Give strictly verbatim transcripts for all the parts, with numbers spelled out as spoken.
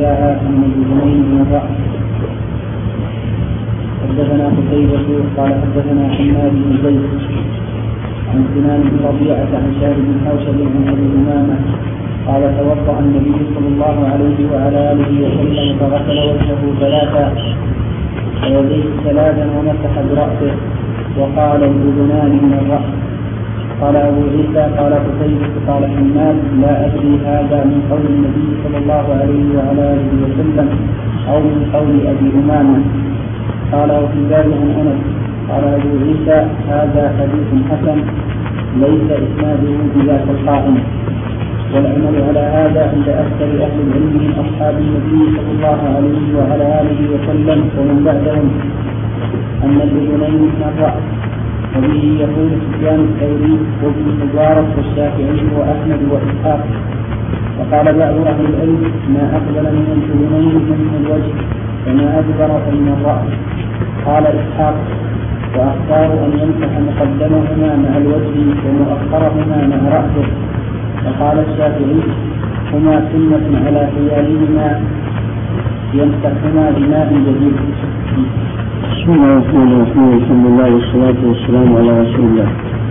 أشياء من الأذنين من الرأس. حدثنا قتيبة قال حدثنا حماد بن زيد عن سنان بن ربيعة عن شهر بن حوشب عن أبي أمامة قال توضأ النبي صلى الله عليه وعلى آله وسلم فغسل وجهه ثلاثا ويديه ثلاثا ومسح برأسه وقال الأذنان من الرأس. قال أبو عيسى قال قتيبة قال حماد لا أدري هذا من قول النبي صلى الله عليه وعلى آله وسلم أو من قول أبي أمامة. قال وفي ذلك عن أنس قال أبو عيسى هذا حديث حسن ليس إسناده بذاك القائم. والعمل على هذا عند أكثر أهل العلم من أصحاب النبي صلى الله عليه وعلى آله وسلم ومن بعدهم أن الأذنين من الرأس. وبه يقول سفيان الثوري وابن مبارك والشافعي وأحمد وإسحاق. وقال بعض أهل العلم ما أقبل من الأذنين من الوجه وما أدبر من الرأس. قال إسحاق وأختار أن يمسح مقدمهما مع الوجه ومؤخرهما مع رأسه. وقال الشافعي هما سنة على حيالهما يمسحهما بماء جديد. بسم الله الرحمن الرحيم الحمد لله والصلاة والسلام على رسول الله.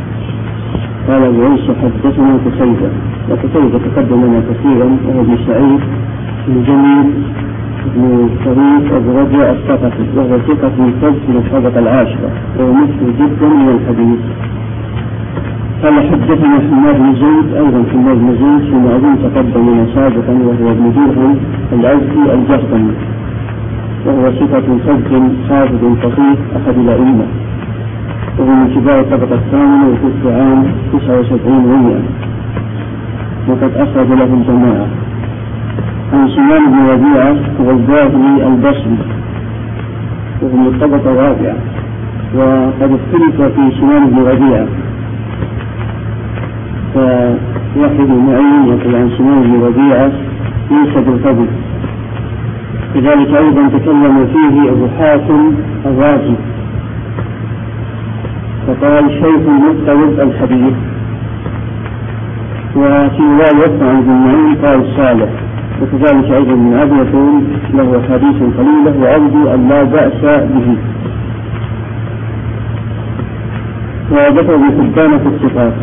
قال أبو عيسى حدثنا قتيبة وقتيبة تقدم لنا كثيرا وهو ابن سعيد بن جميل بن طريق أبو رجاء الثقفي وهو ثقة من فوق من الطبقة العاشرة وهو مثل جدا من الحديث. قال حدثنا حماد بن زيد أيضا حماد بن زيد ثم أظن تقدم لنا سابقا وهو ابن درهم الأوفي الجهضمي وهو ثقة صدق حافظ فقيه أحد الأئمة وهو من كبار الطبقة الثامنة وفي عام تسعة وسبعين ومئة وقد أخرج له الجماعة. عن سنان بن ربيعة هو الباهلي البصري وهو من الطبقة الرابعة وقد اختلف في سنان بن ربيعة فواحد معين يقول عن سنان بن ربيعة ليس بالفضل. كذلك أيضا تكلم فيه أبو حاتم الرازي فقال شيخ مضطرب الحديث. وفي رواية عن ابن معين قال صالح. وكذلك أيضا من أبي يقول له حديث قليلة وأرجو أن لا بأس به. وذكر ابن حبان في الصفات.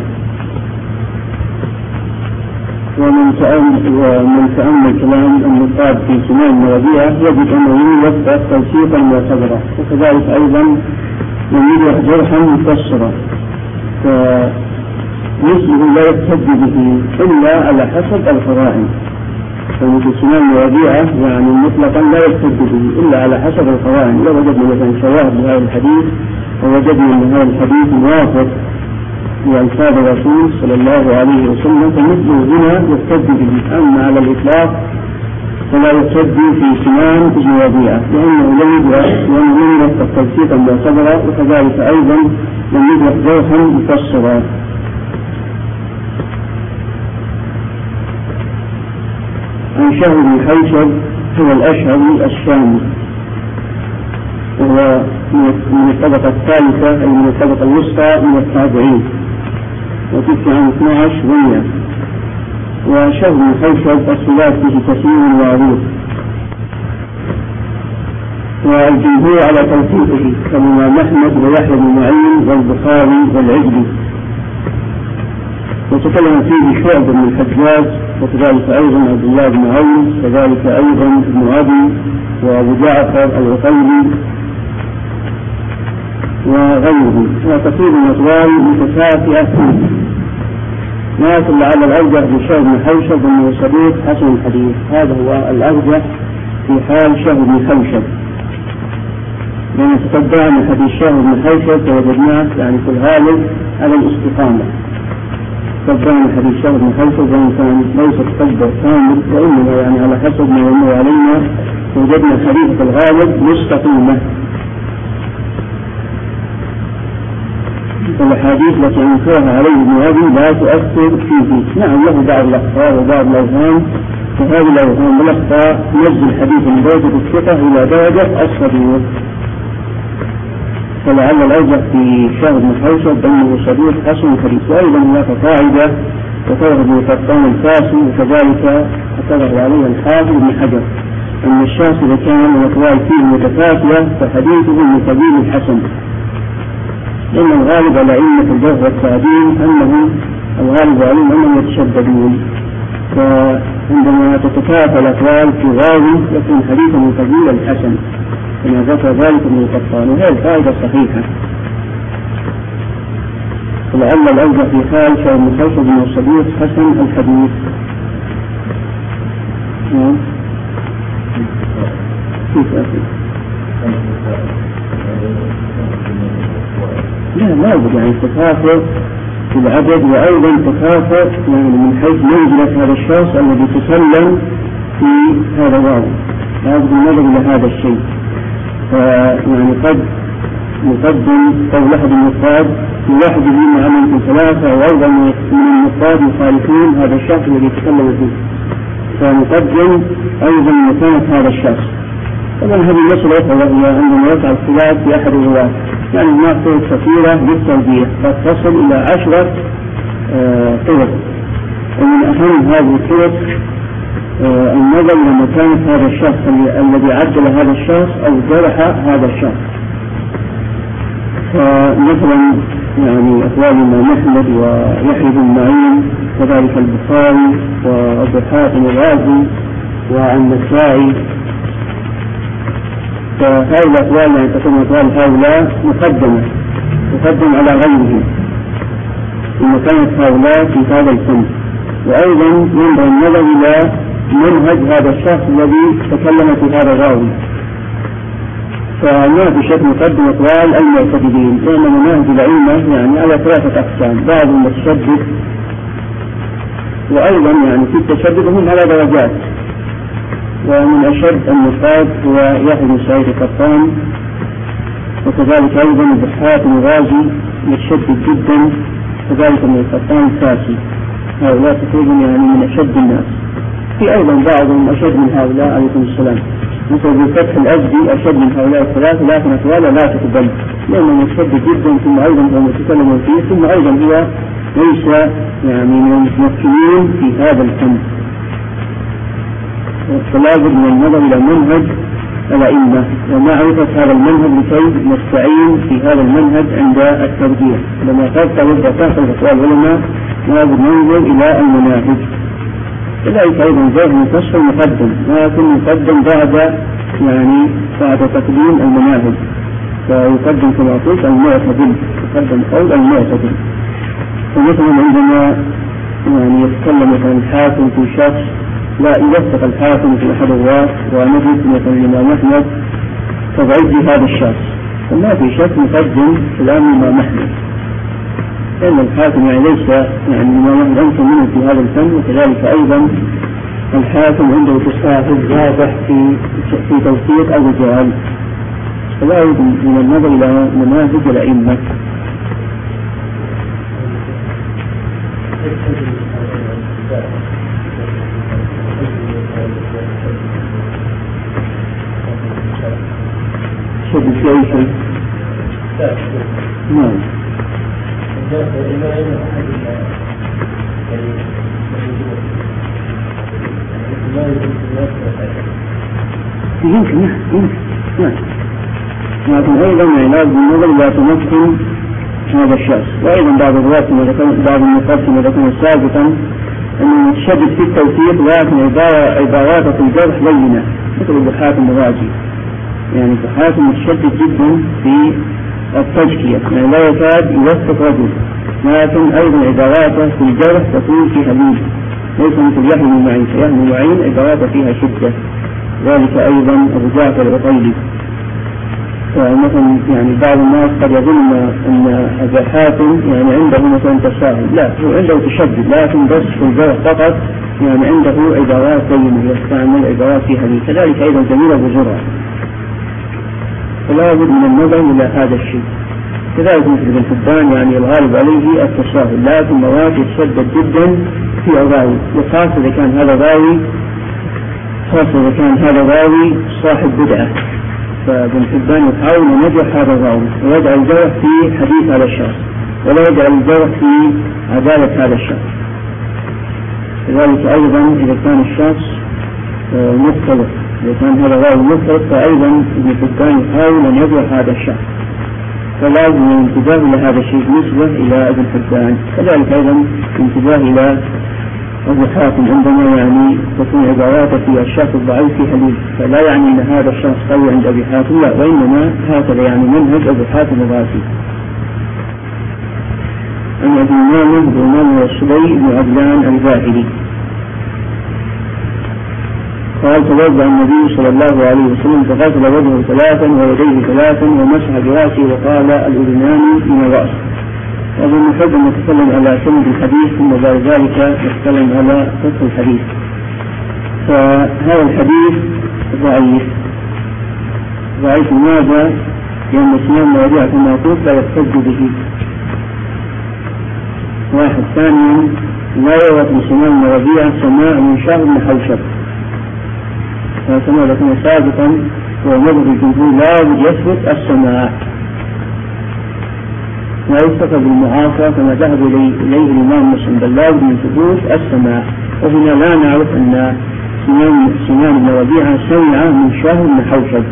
ومن تأمل ومن تأمل كلام النقاد في سنان بن ربيعة يجد أنه يوفق توثيقا معتبرا وكذلك أيضا يوجد جرحا مفسرا فمثله لا يحتج به إلا على حسب القرائن. فمثل سنان بن ربيعة يعني مطلقا لا يحتج به إلا على حسب القرائن. لو وجدنا مثلا شواهد لهذا الحديث ووجدنا أن هذا الحديث موافق بألفاظ الرسول صلى الله عليه وسلم فمثله هنا يحتج به. أما على الإطلاق فلا يحتج في سنان بن ربيعة لأنه لم يدرك توثيقا معتبرا وكذلك أيضا لم يدرك جرحا مفسرا. عن شهر بن حوشب هو الأشعري الشامي وهو من الطبقة الثالثة أي من الطبقة الوسطى من التابعين وتسعة عن اثني عشر ومئة. وشهر بن حوشب الصلاة به كثير وعروض والجمهور على توثيقه كالإمام أحمد ويحيى بن معين والبخاري والعجلي. وتكلم فيه شعب بن الحجاج وكذلك أيضا عبد الله بن عون كذلك أيضا ابن أبي وأبو جعفر العقيلي وغيره وكثير من الأقوال متكافئة فيه. لكن لعل الأرجح لشهر بن حوشب أنه صديق حسن الحديث. هذا هو الأرجح في حال شهر بن حوشب لأن تتبعنا حديث شهر بن حوشب فوجدناه يعني في الغالب على الاستقامة. تتبعنا حديث شهر بن حوشب وإن كان ليس تتبع كامل وإنما يعني على حسب ما يمر علينا وجدنا الحديث في الغالب مستقيمة. الأحاديث التي أنكرها عليه ابن أبي لا تؤثر فيه. نعم له بعض الأخطاء وبعض الأوهام فهذه الأوهام والأخطاء تنزل الحديث من درجة الثقة إلى درجة الصدوق. فلعل الأرجح في شهر بن حوشب أنه صديق حسن الحديث. وأيضا هناك قاعدة وتوهب من قطان الفاسي وكذلك اعتبر عليها الحافظ بن حجر أن الشخص إذا كان الأقوال فيه متكافية فحديثه من قبيل الحسن، لأن الغالب على أئمة الجرح والتعديل أنهم الغالب عليهم أنهم يتشددون، فعندما تتكافى الأقوال في راوي يكون حديثه من قبيل الحسن كما ذكر ذلك ابن القطان، وهي القاعدة صحيحة. ولعل الأوجه في حال كان مخالفة بن الصديق حسن الحديث. نعم. كيف أخي؟ لا لا بد يعني تكافؤ في العدد، وأيضا تكافؤ يعني من حيث منزلة هذا الشخص الذي تكلم في هذا الراوي، لابد النظر إلى هذا الشيء. فيعني قد نقدم قول أحد النقاد في واحده مع من ثلاثة أو أربعة من النقاد يخالفون هذا الشخص الذي يتكلم فيه، فنقدم أيضا مكانة هذا الشخص. طبعا هذه المسألة أخرى وهي عندما يقع الخلاف في أحد الرواة، يعني هناك طرق كثيرة للتوجيه قد تصل إلى عشرة طرق، ومن أهم هذه الطرق آه النظر إلى مكانة هذا الشخص الذي عدل هذا الشخص أو جرح هذا الشخص. فمثلا يعني أقوال الإمام أحمد ويحيى بن معين كذلك البخاري وأبو حاتم الرازي وعن النسائي، فهذه الأقوال يعني تكون أقوال هؤلاء مقدمة مقدم على غيرهم ومكانة هؤلاء في هذا الفن. وأيضا ينبغي النظر إلى منهج هذا الشخص الذي تكلم في هذا الراوي، فما في شك مقدم أقوال المعتدلين، لأن مناهج العلم يعني على ثلاثة أقسام، بعضهم متشدد، وأيضا يعني في التشدد هم على درجات، ومن أشد النقاد هو يحيى بن سعيد القطان، وكذلك أيضا أبو حاتم الرازي متشدد جدا، كذلك ابن القطان الفاسي، هؤلاء تقريبا يعني من أشد الناس. في أيضا بعضهم أشد من هؤلاء عليكم السلام، مثل بالفتح الأزدي أشد من هؤلاء الثلاثة، لكن أقواله لا تقبل لأنه متشدد جدا، ثم أيضا هو متكلم فيه، ثم أيضا هو ليس يعني من المتمكنين في هذا الفن. فلا بد من النظر إلى منهج الأئمة ومعرفة هذا المنهج لكي نستعين في هذا المنهج عند الترجيح. لما تبقى يبقى تحصل أقوال العلماء لا بد ننظر إلى المناهج. كذلك أيضا زاد مفصل مقدم، لكن مقدم بعد يعني بعد تقديم المناهج، فيقدم كما قلت المعتدل، يقدم قول المعتدل. فمثلا عندما يعني يتكلم عن الحاكم في شخص لا يوثق الحاكم في أحد الرواة ونجد مثلا الإمام أحمد تضعيف هذا الشخص، فما في شك مقدم كلام الإمام أحمد، لأن الحاكم يعني ليس يعني الإمام أحمد أنت منه في هذا الفن، وكذلك أيضا الحاكم عنده تساهل واضح في في توثيق الرجال، فلا بد من النظر إلى مناهج الأئمة. شد في أي شيء؟ نعم. يمكن يمكن نعم، لكن أيضا علاج بالنظر لا تمكن هذا الشخص. وأيضا بعض الرواة بعض النقاط كما ذكرنا سابقا أنه يتشدد في التوثيق، لكن عباراته في الجرح بينة، مثل أبو حاتم الرازي، يعني أبو حاتم متشدد جدا في التزكية، يعني لا يكاد يوثق رجل، لكن أيضا عباراته في الجرح تكون فيها لين، ليس مثل يحيى بن معين، يحيى بن معين عباراته فيها شدة. ذلك أيضا أبو جعفر العطيلي. فمثلا يعني بعض الناس قد يظن أن أبا حاتم يعني عنده مثلا تساهل، لا، هو عنده تشدد، لكن بس في الجرح فقط يعني عنده عبارات بينة، يستعمل عبارات فيها لين. كذلك أيضا جميل أبو زرع، فلا بد من النظر إلى هذا الشيء. كذلك مثل ابن حبان يعني الغالب عليه التساهل، لكن مرات يتشدد جدا في الراوي، وخاصة إذا كان هذا الراوي خاصة إذا كان هذا الراوي صاحب بدعة، فابن حبان يحاول أن يجرح هذا الراوي ويجعل الجرح في حديث هذا الشخص، ولا يجعل الجرح في عدالة هذا الشخص. كذلك أيضا إذا كان الشخص مختلف إذا كان هذا راوي مفرد فأيضا ابن حبان يحاول أن يضع هذا الشخص، فلازم الانتباه إلى هذا الشيء بالنسبة إلى ابن حبان. كذلك أيضا الانتباه إلى أبو حاتم عندما يعني تكون عباراته في الشخص الضعيف في حديث، فلا يعني أن هذا الشخص قوي عند أبي حاتم، لا، وإنما هكذا يعني منهج أبو حاتم الرازي. عن أبي أمامة بن أمامة السدي بن عدلان الباهلي قال: توضأ النبي صلى الله عليه وسلم فغسل وجهه ثلاثا ويديه ثلاثا ومسح براسه وقال: الأذنان من الرأس. هذا نحب أن نتكلم على سند الحديث ثم بعد ذلك نتكلم على فقه الحديث. فهذا الحديث ضعيف. ضعيف لماذا؟ لأن سنان مواضيع كما قلت لا يحتج به. واحد. ثانيا لا يورد من سنان مواضيع سماع من شهر من حوشب، كما ذكرنا سابقا هو مذهب الجمهور لا بد يثبت السماع، لا يكتفى بالمعاصرة كما ذهب إليه الإمام مسلم، بل لا بد من ثبوت السماع. وهنا لا نعرف أن سنان سنان بن ربيعة سمع من شهر من حوشب.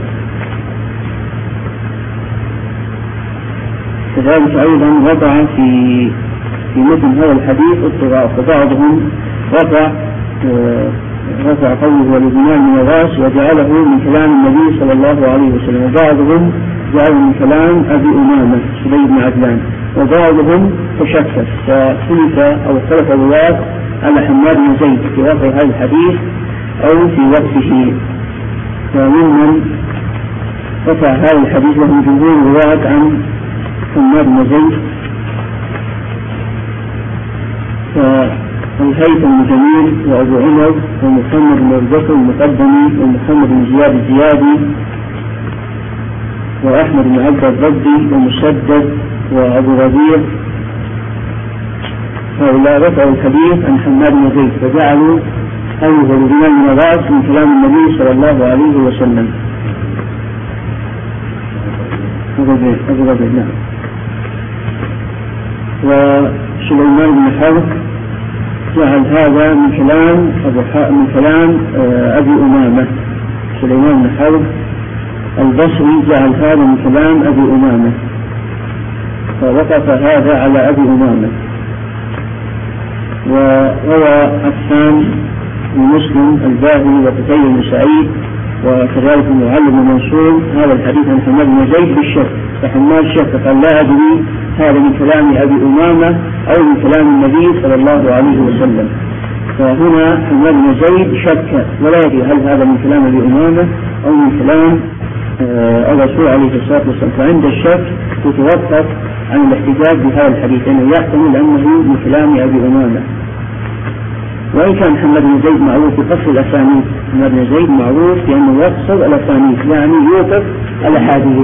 كذلك أيضا وضع في في مثل هذا الحديث اضطراب، فبعضهم رفع رفع قوله والأذنان من الرأس وجعله من كلام النبي صلى الله عليه وسلم، وبعضهم جعله من كلام أبي أمامة سدي بن عدلان، وبعضهم تشكك فخلف أو اختلف الرواة على حماد بن زيد في رفع هذا الحديث أو في وقته. فممن رفع هذا الحديث وهم جمهور الرواة عن حماد بن زيد فالهيثم بن جميل وأبو عمر ومحمد بن البكر المقدمي ومحمد بن زياد الزيادي وأحمد بن عبد الضبي ومسدد وأبو ربيع، هؤلاء رفعوا الحديث عن حماد بن زيد فجعلوا أول الإمام من الرأس من كلام النبي صلى الله عليه وسلم. أبو ربيع نعم. وسليمان بن حرب جعل هذا من كلام أبو من كلام أبي أمامة. سليمان بن حرب البصري جعل هذا من كلام أبي أمامة، فوقف هذا على أبي أمامة. وروى حسان ومسلم الباهلي وقتيبة بن سعيد وكذلك المعلم بن منصور هذا الحديث عن حماد بن زيد بالشك، فحماد شك قال لا أدري هذا من كلام أبي أمامة أو من كلام النبي صلى الله عليه وسلم. فهنا حماد بن زيد شك ولا يدري هل هذا من كلام أبي أمامة أو من كلام الرسول عليه الصلاة والسلام. فعند الشك يتوقف عن الاحتجاج بهذا الحديث لأنه يحتمل أنه من كلام أبي أمامة. وإن كان محمد بن زيد معروف بقصر الأسانيد، محمد بن زيد معروف بأنه يقصر الأسانيد يعني يوقف الأحاديث.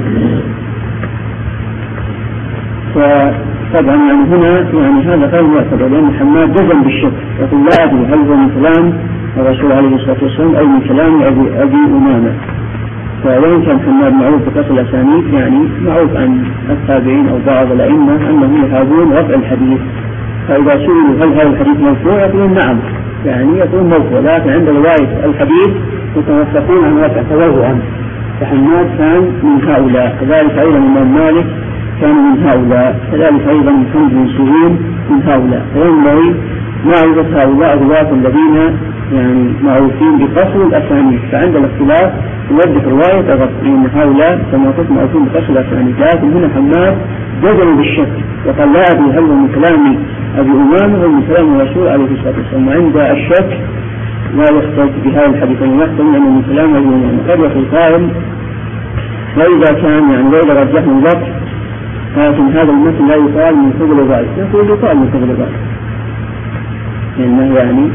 فطبعا يعني هنا يعني هذا غير معتبر لأن محمد جزم بالشك يقول لا أدري هل هو من كلام الرسول عليه الصلاة والسلام أو من كلام أبي, أبي أمامة. فوإن كان محمد معروف بقصر الأسانيد يعني معروف عن التابعين أو بعض الأئمة أنهم يهابون رفع الحديث، فإذا سئلوا هل هذا الحديث مرفوع يقولون نعم، يعني يقولون مرفوع، لكن عند رواية الحديث يتوقفون عن رفع تورعا. فحماد كان من هؤلاء، كذلك أيضا الإمام مالك كان من هؤلاء، كذلك أيضا محمد بن سيرين من هؤلاء. فينبغي معرفة هؤلاء الرواة الذين يعني معروفين بقصر الأسانيد، فعند الاختلاف يوجه رواية أغط لأن هؤلاء كما قلت معروفين بقصر الأسانيد. لكن هنا حماد جزم بالشك وقال لا أدري هل هو من كلام أبي أمامة أو من كلام الرسول عليه الصلاة والسلام. عند الشك لا يحتج بهذا الحديث أن يحتمل أنه من كلام أبي أمامة. قد يقول قائل وإذا كان يعني وإذا رجحنا اللفظ لكن هذا المثل لا يقال من قبل ضعيف، نقول يقال من قبل ضعيف لأنه يعني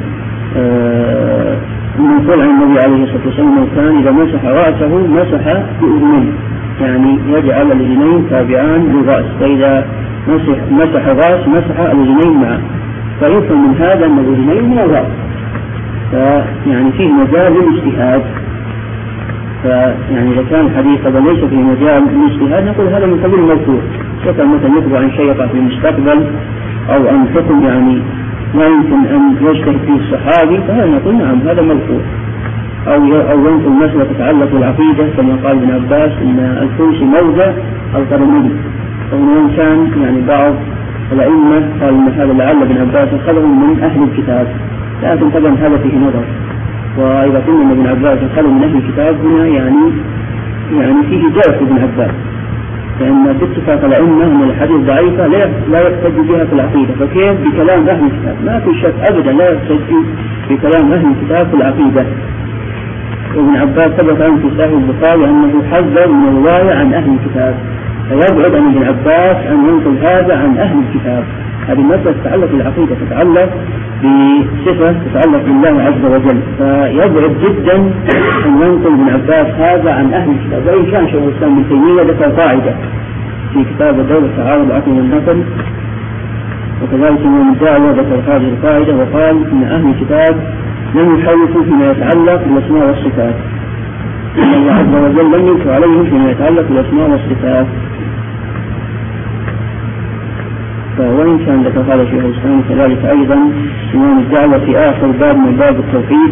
المنقول عن النبي عليه الصلاة والسلام أنه كان إذا مسح رأسه مسح بأذنين، يعني يجعل الأذنين تابعان للرأس، فإذا مسح, مسح الرأس مسح الأذنين معه، فيفهم من هذا أن الأذنين من الرأس، فيعني فيه مجال للاجتهاد. فيعني إذا كان الحديث هذا ليس فيه مجال للاجتهاد نقول هذا من قبيل الموضوع، كان مثلا يخبر عن شيء يقع في المستقبل أو عن حكم يعني لا يمكن أن يجتهد فيه الصحابي فهذا نقول نعم هذا مرفوع. أو أو ينقل مسألة تتعلق بالعقيدة كما قال ابن عباس إن الكرسي موضع القدمين. ومن كان يعني بعض الأئمة قال إن هذا لعل ابن عباس أخذه من أهل الكتاب، لكن طبعا هذا فيه نظر. وإذا قلنا أن ابن عباس أخذه من أهل الكتاب هنا يعني يعني فيه جرح ابن عباس، لأن باتفاق الأئمة أن الحديث ضعيفة لا يحتج بها في العقيدة، فكيف بكلام أهل الكتاب؟ ما في شك أبدا لا يحتج بكلام أهل الكتاب في العقيدة. وابن عباس ثبت عنه في صحيح البخاري أنه حذر من الرواية عن أهل الكتاب، فيبعد عن ابن عباس أن ينقل هذا عن أهل الكتاب. هذه مسألة تتعلق بالعقيدة، تتعلق بصفة تتعلق بالله عز وجل، فيبعد جدا أن ينقل ابن عباس هذا عن أهل الكتاب. وإن كان شيخ الإسلام ابن تيمية ذكر قاعدة في كتاب الدولة تعارض العقل والنقل، وكذلك من الدعوة ذكر هذه القاعدة وقال إن أهل الكتاب لم يحرفوا فيما يتعلق بالأسماء والصفات، إن الله عز وجل لم ينكر عليهم فيما يتعلق بالأسماء والصفات. وإن كان ذكر هذا شيخ الإسلام كذلك أيضا إمام الدعوة في آخر باب من باب التوحيد،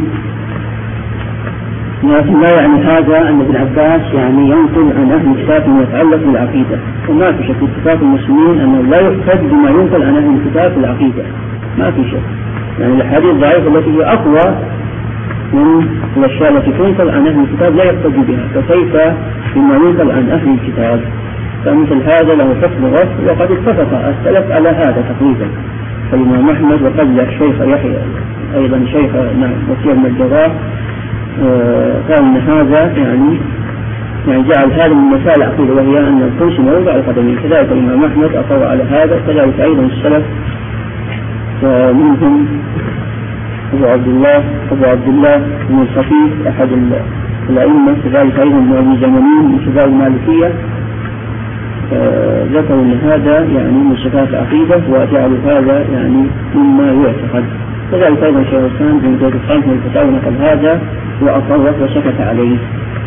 لكن لا يعني هذا أن ابن عباس يعني ينقل عن أهل الكتاب فيما يتعلق بالعقيدة. وما في شك اتفاق المسلمين أنه لا يحتج بما ينقل عن أهل الكتاب في العقيدة، ما في شك. يعني الحديث الضعيف التي هي أقوى من الأشياء التي تنقل عن أهل الكتاب لا يحتج بها، فكيف بما ينقل عن أهل الكتاب؟ فمثل هذا له حكم رفض، وقد اتفق السلف على هذا تقريبا. فالإمام أحمد وقبل الشيخ يحيى أيضا شيخ نعم وكيع بن الجراح قال أن هذا يعني يعني جعل هذا من مسائل العقيدة، وهي أن الكرسي موضع القدمين. كذلك الإمام أحمد أقر على هذا، كذلك أيضا السلف ومنهم أبو عبد الله أبو عبد الله بن الخفيف أحد الأئمة، كذلك أيضا ابن أبي زمانين من كبار المالكية ذكروا أن هذا يعني من صفات العقيدة وجعلوا هذا يعني مما يعتقد. كذلك أيضا شيخ الإسلام بن زيد الخالد من الفتاوى نقل هذا وأقر وسكت عليه.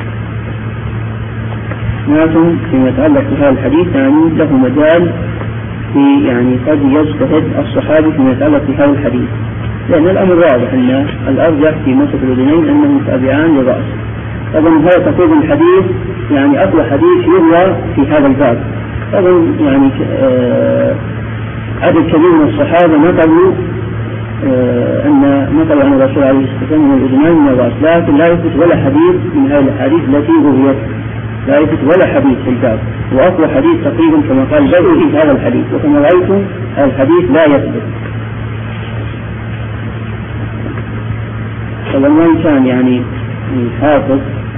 لكن فيما يتعلق بهذا الحديث يعني له مجال في يعني قد يجتهد الصحابي فيما يتعلق بهذا الحديث، لأن الأمر واضح أن الأرجح في مسك الأذنين أنهم تابعان للرأس. طبعا هذا تقول الحديث يعني أقوى حديث يروى في هذا الباب. طبعا يعني آه عدد كبير من الصحابة نقلوا آه أن نقلوا عن الرسول عليه الصلاة والسلام من الأذنين من الرأس، لكن لا يثبت ولا حديث من هذه الحديث التي رويت، لا يثبت ولا حديث في الباب. وأقوى حديث تقريبا كما قال بدء في هذا الحديث، وكما رأيتم هذا الحديث لا يثبت. طبعا وإن كان يعني الحافظ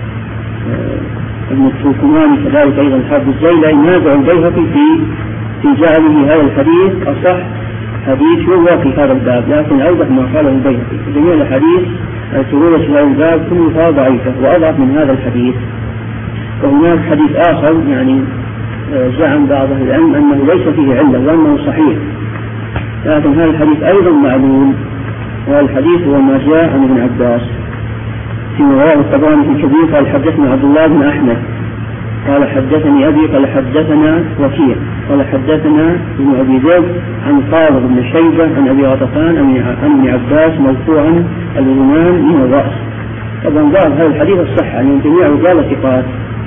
ابن التركماني كذلك أيضا الحافظ الزيلعي نازع البيهقي في في جعله هذا الحديث أصح حديث يروى في هذا الباب، لكن أوضح ما قاله البيهقي. جميع الحديث التي في هذا الباب كلها ضعيفة وأضعف من هذا الحديث. وهناك حديث آخر يعني زعم بعض أهل العلم أنه ليس فيه علة وأنه صحيح، لكن هذا الحديث أيضا معلول، والحديث هو ما جاء عن ابن عباس في رواه الطبراني في الكبير قال حدثنا عبد الله بن أحمد قال حدثني أبي قال حدثنا وكيع قال حدثنا ابن أبي ذئب عن فاضل بن شيبة عن أبي غطفان عن ابن عباس مرفوعا الإمام من الرأس. طبعا ظاهر هذا الحديث الصحة يعني جميع رجال ثقات،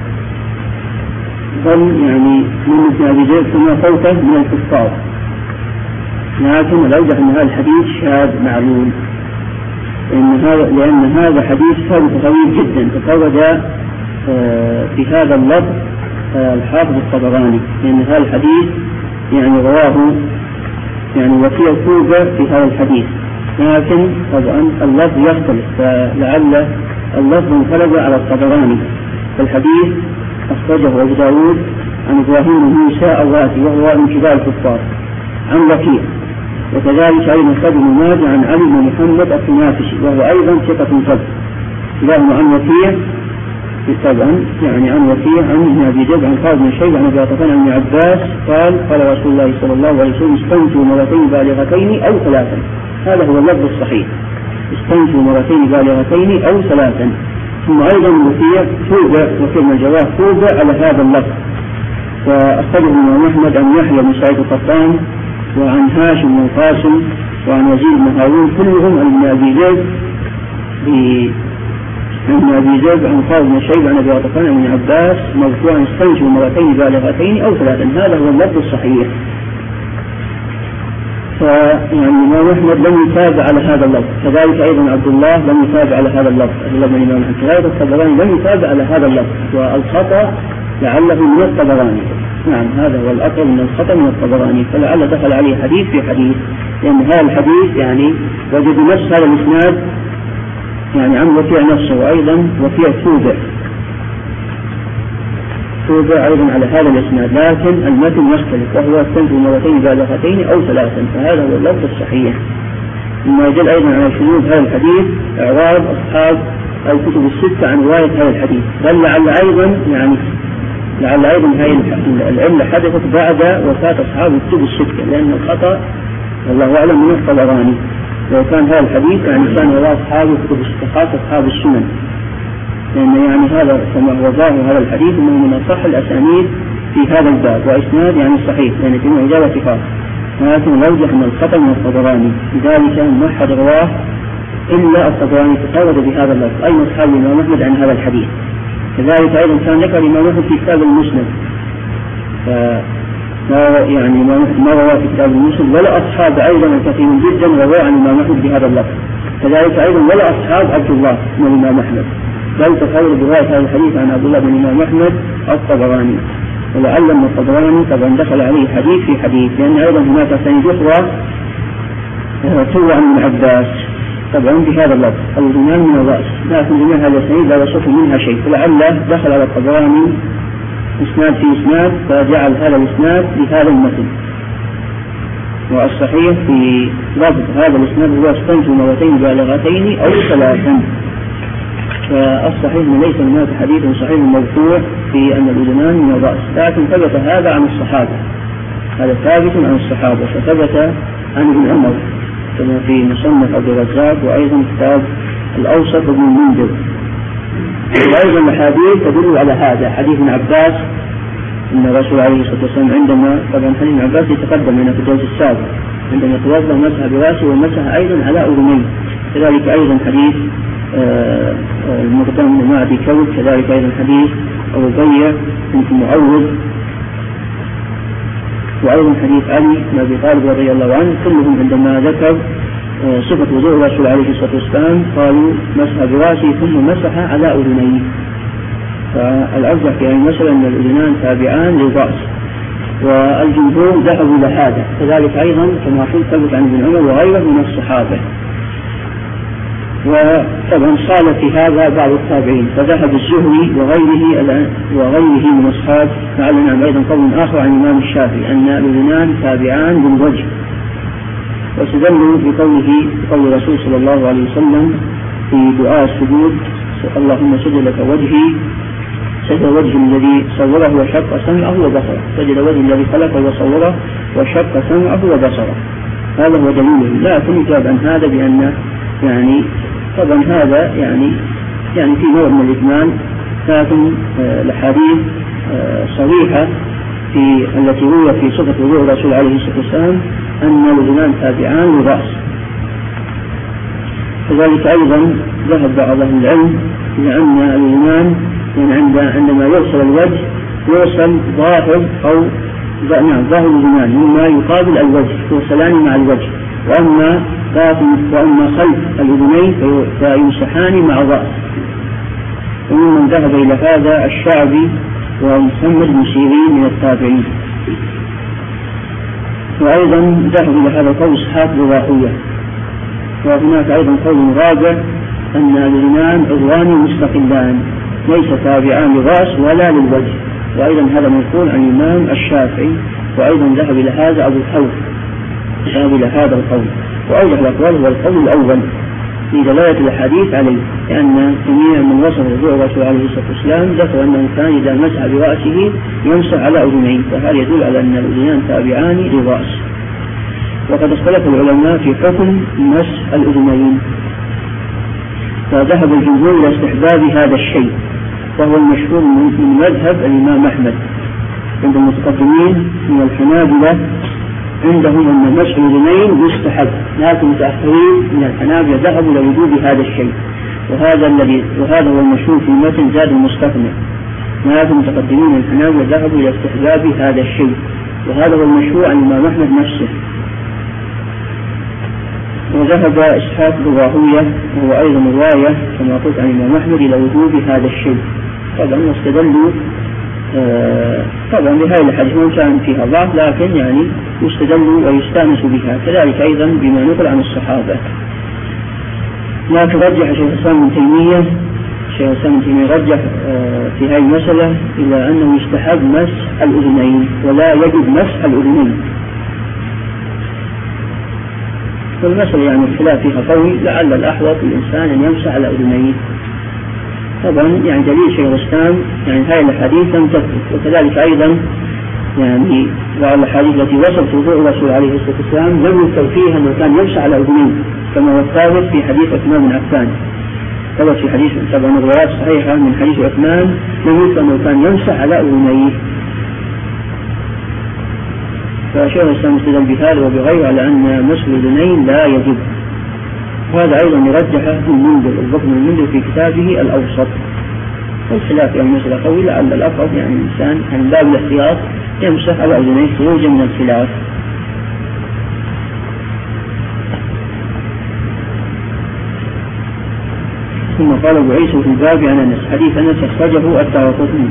بل يعني من ابن أبي ذئب ثم فوقه من الكفار، لكن الأوضح أن هذا الحديث شاذ معلول، لأن هذا لأن هذا حديث ثابت طويل جدا تفرد في هذا اللفظ الحافظ الطبراني، لأن هذا الحديث يعني رواه يعني وكيع كوبة في هذا الحديث، لكن طبعا اللفظ يختلف، فلعل اللفظ انقلب على الطبراني. فالحديث أخرجه أبو داود عن إبراهيم بن موسى الرازي وهو من كبار الكفار عن وكيع، وكذلك أيضا خرج ابن ماجه عن علي بن محمد التنافسي وهو أيضا ثقة ثبت، كلاهما عن وكيع طبعا يعني عن وكيع عن ابن أبي ذئب عن خالد بن شيبة عن أبي غطفان عن ابن عباس قال قال رسول الله صلى الله عليه وسلم استنجوا مرتين بالغتين أو ثلاثا. هذا هو اللفظ الصحيح، استنجوا مرتين بالغتين أو ثلاثا. ثم أيضا وكيع توبة وكيع بن الجراح توبة على هذا اللفظ، وأخرجه الإمام أحمد عن يحيى بن سعيد القطان وعن هاشم بن قاسم وعن يزيد بن هارون كلهم عن ابن أبي ذئب عن أبي زيد عن خالد بن شيبة عن أبي غطفان عن عباس مرفوعا استنجوا مرتين بالغتين أو ثلاثا. هذا هو اللفظ الصحيح. فيعني الإمام أحمد لم يتابع على هذا اللفظ، كذلك أيضا عبد الله لم يتابع على هذا اللفظ، عبد الله بن الإمام أحمد، كذلك الطبراني لم يتابع على هذا اللفظ، والخطأ لعله من الطبراني. نعم هذا هو الأقرب من الخطأ من الطبراني، فلعل دخل عليه حديث في حديث، لأن هذا الحديث يعني وجد نفس هذا الإسناد يعني عن وكيع نفسه، وأيضا وكيع توبع توبع أيضا على هذا الإسناد، لكن المتن يختلف، وهو استنجوا مرتين بالغتين أو ثلاثا، فهذا هو اللفظ الصحيح. مما يدل أيضا على شذوذ هذا الحديث إعراض أصحاب الكتب الستة عن رواية هذا الحديث، بل لعل أيضا يعني لعل أيضا هذه العلة حدثت بعد وفاة أصحاب الكتب الستة، لأن الخطأ والله أعلم من الطبراني. لو كان هذا الحديث يعني كان رواه أصحاب الكتب الستة خاصة أصحاب السنن، لأن يعني هذا كما هو ظاهر هذا الحديث أنه من أصح الأسانيد في هذا الباب، وإسناد يعني صحيح لأن في معجبة ثقات، ولكن الأرجح أن الخطأ من الطبراني، لذلك ما أحد رواه إلا الطبراني تفرد بهذا اللفظ. أين أصحاب الإمام أحمد عن هذا الحديث؟ كذلك أيضا كان ذكر الإمام أحمد في كتاب المسند، فما يعني ما رواه في كتاب المسند، ولا أصحاب أيضا كثير جدا رواه عن الإمام أحمد بهذا اللفظ، كذلك أيضا ولا أصحاب عبد الله من الإمام أحمد، بل تفرد برواية هذا الحديث عن عبد الله بن الإمام أحمد الطبراني. ولعل من الطبراني طبعا دخل عليه حديث في حديث، لأن أيضا هناك أسانيد أخرى تروى عن ابن عباس طبعا بهذا اللفظ الأذنان من الرأس، لكن جميع هذه الأسانيد لا يصح منها شيء، فلعله دخل على الطبراني إسناد في إسناد فجعل هذا الإسناد بهذا المتن. والصحيح في لفظ هذا الإسناد هو استنجوا مرتين بالغتين أو ثلاثا، فالصحيح أنه ليس هناك حديث صحيح مرفوع في أن الأذنان من الرأس، لكن ثبت هذا عن الصحابة، هذا ثابت عن الصحابة، وثبت عن ابن عمر كما في مصنف عبد الرزاق، وأيضا كتاب الأوسط ابن المنذر. وأيضا الحديث تدل على هذا، حديث ابن عباس أن الرسول عليه الصلاة والسلام عندما طبعا حديث ابن عباس يتقدم هنا في الدرس السابق، عندما توضأ مسح برأسه ومسح أيضا على أذنيه، كذلك أيضا حديث المقدام من معدي كوب، كذلك أيضا حديث أبو بيع بنت معوذ، وأيضا حديث علي بن أبي طالب رضي الله عنه، كلهم عندما ذكر صفة وضوء الرسول عليه الصلاة والسلام قالوا مسح برأسه ثم مسح على أذنيه. فالأرجح في هذه المسألة أن الأذنان تابعان للرأس، والجمهور ذهبوا إلى هذا، كذلك أيضا كما قلت ثبت عن ابن عمر وغيره من الصحابة. وطبعا صال في هذا بعض التابعين، فذهب الزهري وغيره وغيره من أصحاب، لعلنا أيضا قول آخر عن الإمام الشافعي أن الأذنان تابعان للوجه، واستدلوا بقوله بقول الرسول صلى الله عليه وسلم في دعاء السجود اللهم سجد لك وجهي، سجد وجه الذي صوره وشق سمعه وبصره، سجد وجه الذي خلقه وصوره وشق سمعه وبصره، هذا هو دليله. لكن يجاب عن هذا بأن يعني طبعا هذا يعني يعني في نوع من الإجمال، لكن الأحاديث صريحة في التي روى في صفة وضوء الرسول عليه الصلاة والسلام أن الأذنان تابعان للرأس. كذلك أيضا ذهب بعض أهل العلم إلى أن الأذنان يعني عندما يرسل الوجه يرسل ظاهر أو نعم ظاهر الأذنان مما يقابل الوجه يرسلان مع الوجه، وأما وأما خلف الأذنين فيمسحان مع الرأس. ومن ذهب إلى هذا الشعبي ومحمد بن سيرين من التابعين. وأيضا ذهب إلى هذا قول إسحاق بن، وهناك أيضا قول رابع أن الأذنان عضوان مستقلان ليس تابعان للرأس ولا للوجه، وأيضا هذا منقول عن الإمام الشافعي، وأيضا ذهب إلى هذا أبو الحوث ذهب إلى هذا القول. وأوضح الأقوال هو القول الأول في دلالة الحديث عليه، لأن جميع من وصف وضوء الرسول عليه الصلاة والسلام ذكر أنه كان إذا مسح برأسه يمسح على أذنيه، فهذا يدل على أن الأذنان تابعان للرأس. وقد اختلف العلماء في حكم مسح الأذنين، فذهب الجمهور إلى استحباب هذا الشيء، وهو المشهور من مذهب الإمام أحمد. عند المتقدمين من الحنابلة عندهم أن مسح الأذنين يستحب، لكن متأخرين من الحنابلة ذهبوا إلى وجوب هذا الشيء، وهذا الذي وهذا هو المشهور في متن زاد المستقنع. مات المتقدمين الحنابلة ذهبوا إلى استحباب هذا الشيء، وهذا هو المشهور عن الإمام أحمد نفسه. وذهب إسحاق بن راهوية وهو أيضا رواية كما قلت عن الإمام أحمد إلى وجوب هذا الشيء. طبعا واستدلوا آه طبعا بهذه الحديث وإن كان فيها ضعف لكن يعني يستدلوا ويستأنس بها، كذلك أيضا بما نقل عن الصحابة. لكن رجح شيخ الإسلام ابن تيمية شيخ الإسلام ابن تيمية رجح آه في هذه المسألة إلى أنه يستحب مسح الأذنين ولا يجب مسح الأذنين. والمسألة يعني الخلاف فيها قوي، لعل الأحوط الإنسان أن يمسح على أذنيه. طبعا يعني دليل شيخ الإسلام يعني هذه الحديث لم تثبت، وكذلك أيضا يعني بعض الحديث التي وصلت وضوء الرسول عليه الصلاة والسلام لم يذكر فيها أنه كان يمسح على أذنيه كما هو الثابت في حديث عثمان بن عفان. ثبت في حديث طبعا الروايات صحيحة من حديث عثمان لم يذكر أنه كان يمسح على أذنيه. فشيخ الإسلام استدل بهذا وبغيره على أن مسح الأذنين لا يجب. وهذا أيضا يرجحه ابن المنذر البكر بن المنذر في كتابه الأوسط. والخلاف يعني مسألة قوي، لعل الأقرب يعني الإنسان من باب الاحتياط يمسح على أذنيه خروجا من الخلاف. ثم قال أبو عيسى في الباب عن أنس حديث أنس أخرجه الدارقطني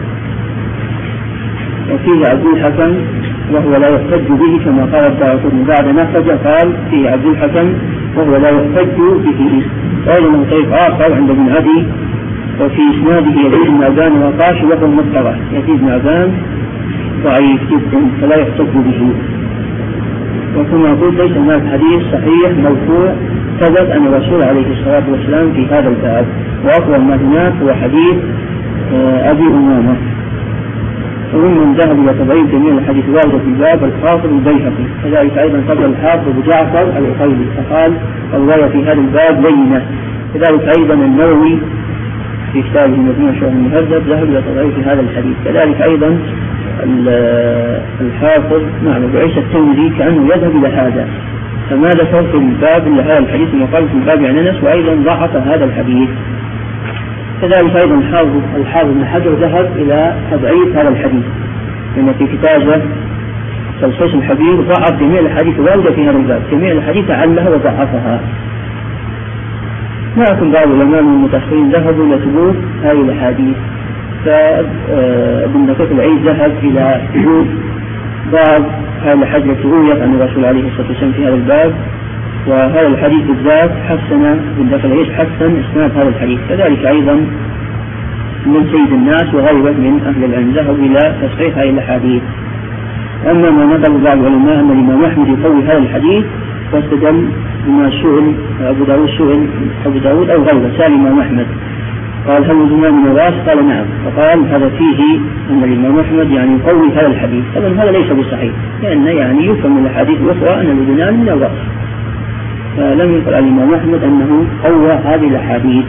وفيه عبد الحكم وهو لا يحتج به كما قال الدارقطني. بعد ما خرج قال فيه عبد الحكم وهو لا يحتج به. قال من طريق آخر عند ابن عدي وفي إسناده يزيد بن أبان وقاش وهو مضطرب. يزيد بن أبان ضعيف جدا فلا يحتج به. وكما قلت ليس هناك حديث صحيح مرفوع ثبت أن الرسول عليه الصلاة والسلام في هذا الباب، وأقوى ما هناك هو حديث أبي أمامة. ومن ذهب إلى تضعيف جميع الحديث الواردة في الباب الحافظ البيهقي، كذلك أيضا قبل الحافظ أبو جعفر العقيلي فقال الرواية في هذا الباب لينة. كذلك أيضا النووي في كتابه مجموع شرح المهذب ذهب إلى تضعيف هذا الحديث. كذلك أيضا الحافظ مع أبو عيسى الترمذي كأنه يذهب إلى هذا، فما ذكر في الباب إلا هذا الحديث المقال في الباب عن أنس، وأيضا ضعف هذا الحديث. كذلك أيضا الحافظ الحافظ بن حجر ذهب إلى تضعيف هذا الحديث، لأن في كتابه تلخيص الحبير ضعف جميع الحديث الواردة في هذا الباب، جميع الحديث علها وضعفها. لكن بعض العلماء المتأخرين ذهبوا إلى ثبوت هذه الأحاديث، فابن دقيق العيد ذهب إلى وجود بعض هذه الأحاديث التي رويت عن الرسول عليه الصلاة والسلام في هذا الباب، وهذا الحديث بالذات حسن ابن دقيق العيد حسن إسناد هذا الحديث. كذلك أيضا من سيد الناس وغيره من أهل العلم ذهبوا إلى تصحيح هذه الأحاديث. أما ما نقل بعض العلماء أن الإمام أحمد يقوي هذا الحديث واستدل بما سئل أبو داود سئل أبو داود أو غيره سأل الإمام أحمد قال هل الأذنان من الرأس؟ قال نعم، فقال هذا فيه أن الإمام أحمد يعني يقوي هذا الحديث. طبعا هذا ليس بصحيح، لأن يعني يفهم من الحديث الأخرى أن الأذنان من الرأس، فلم يقل الإمام أحمد أنه قوى هذه الأحاديث.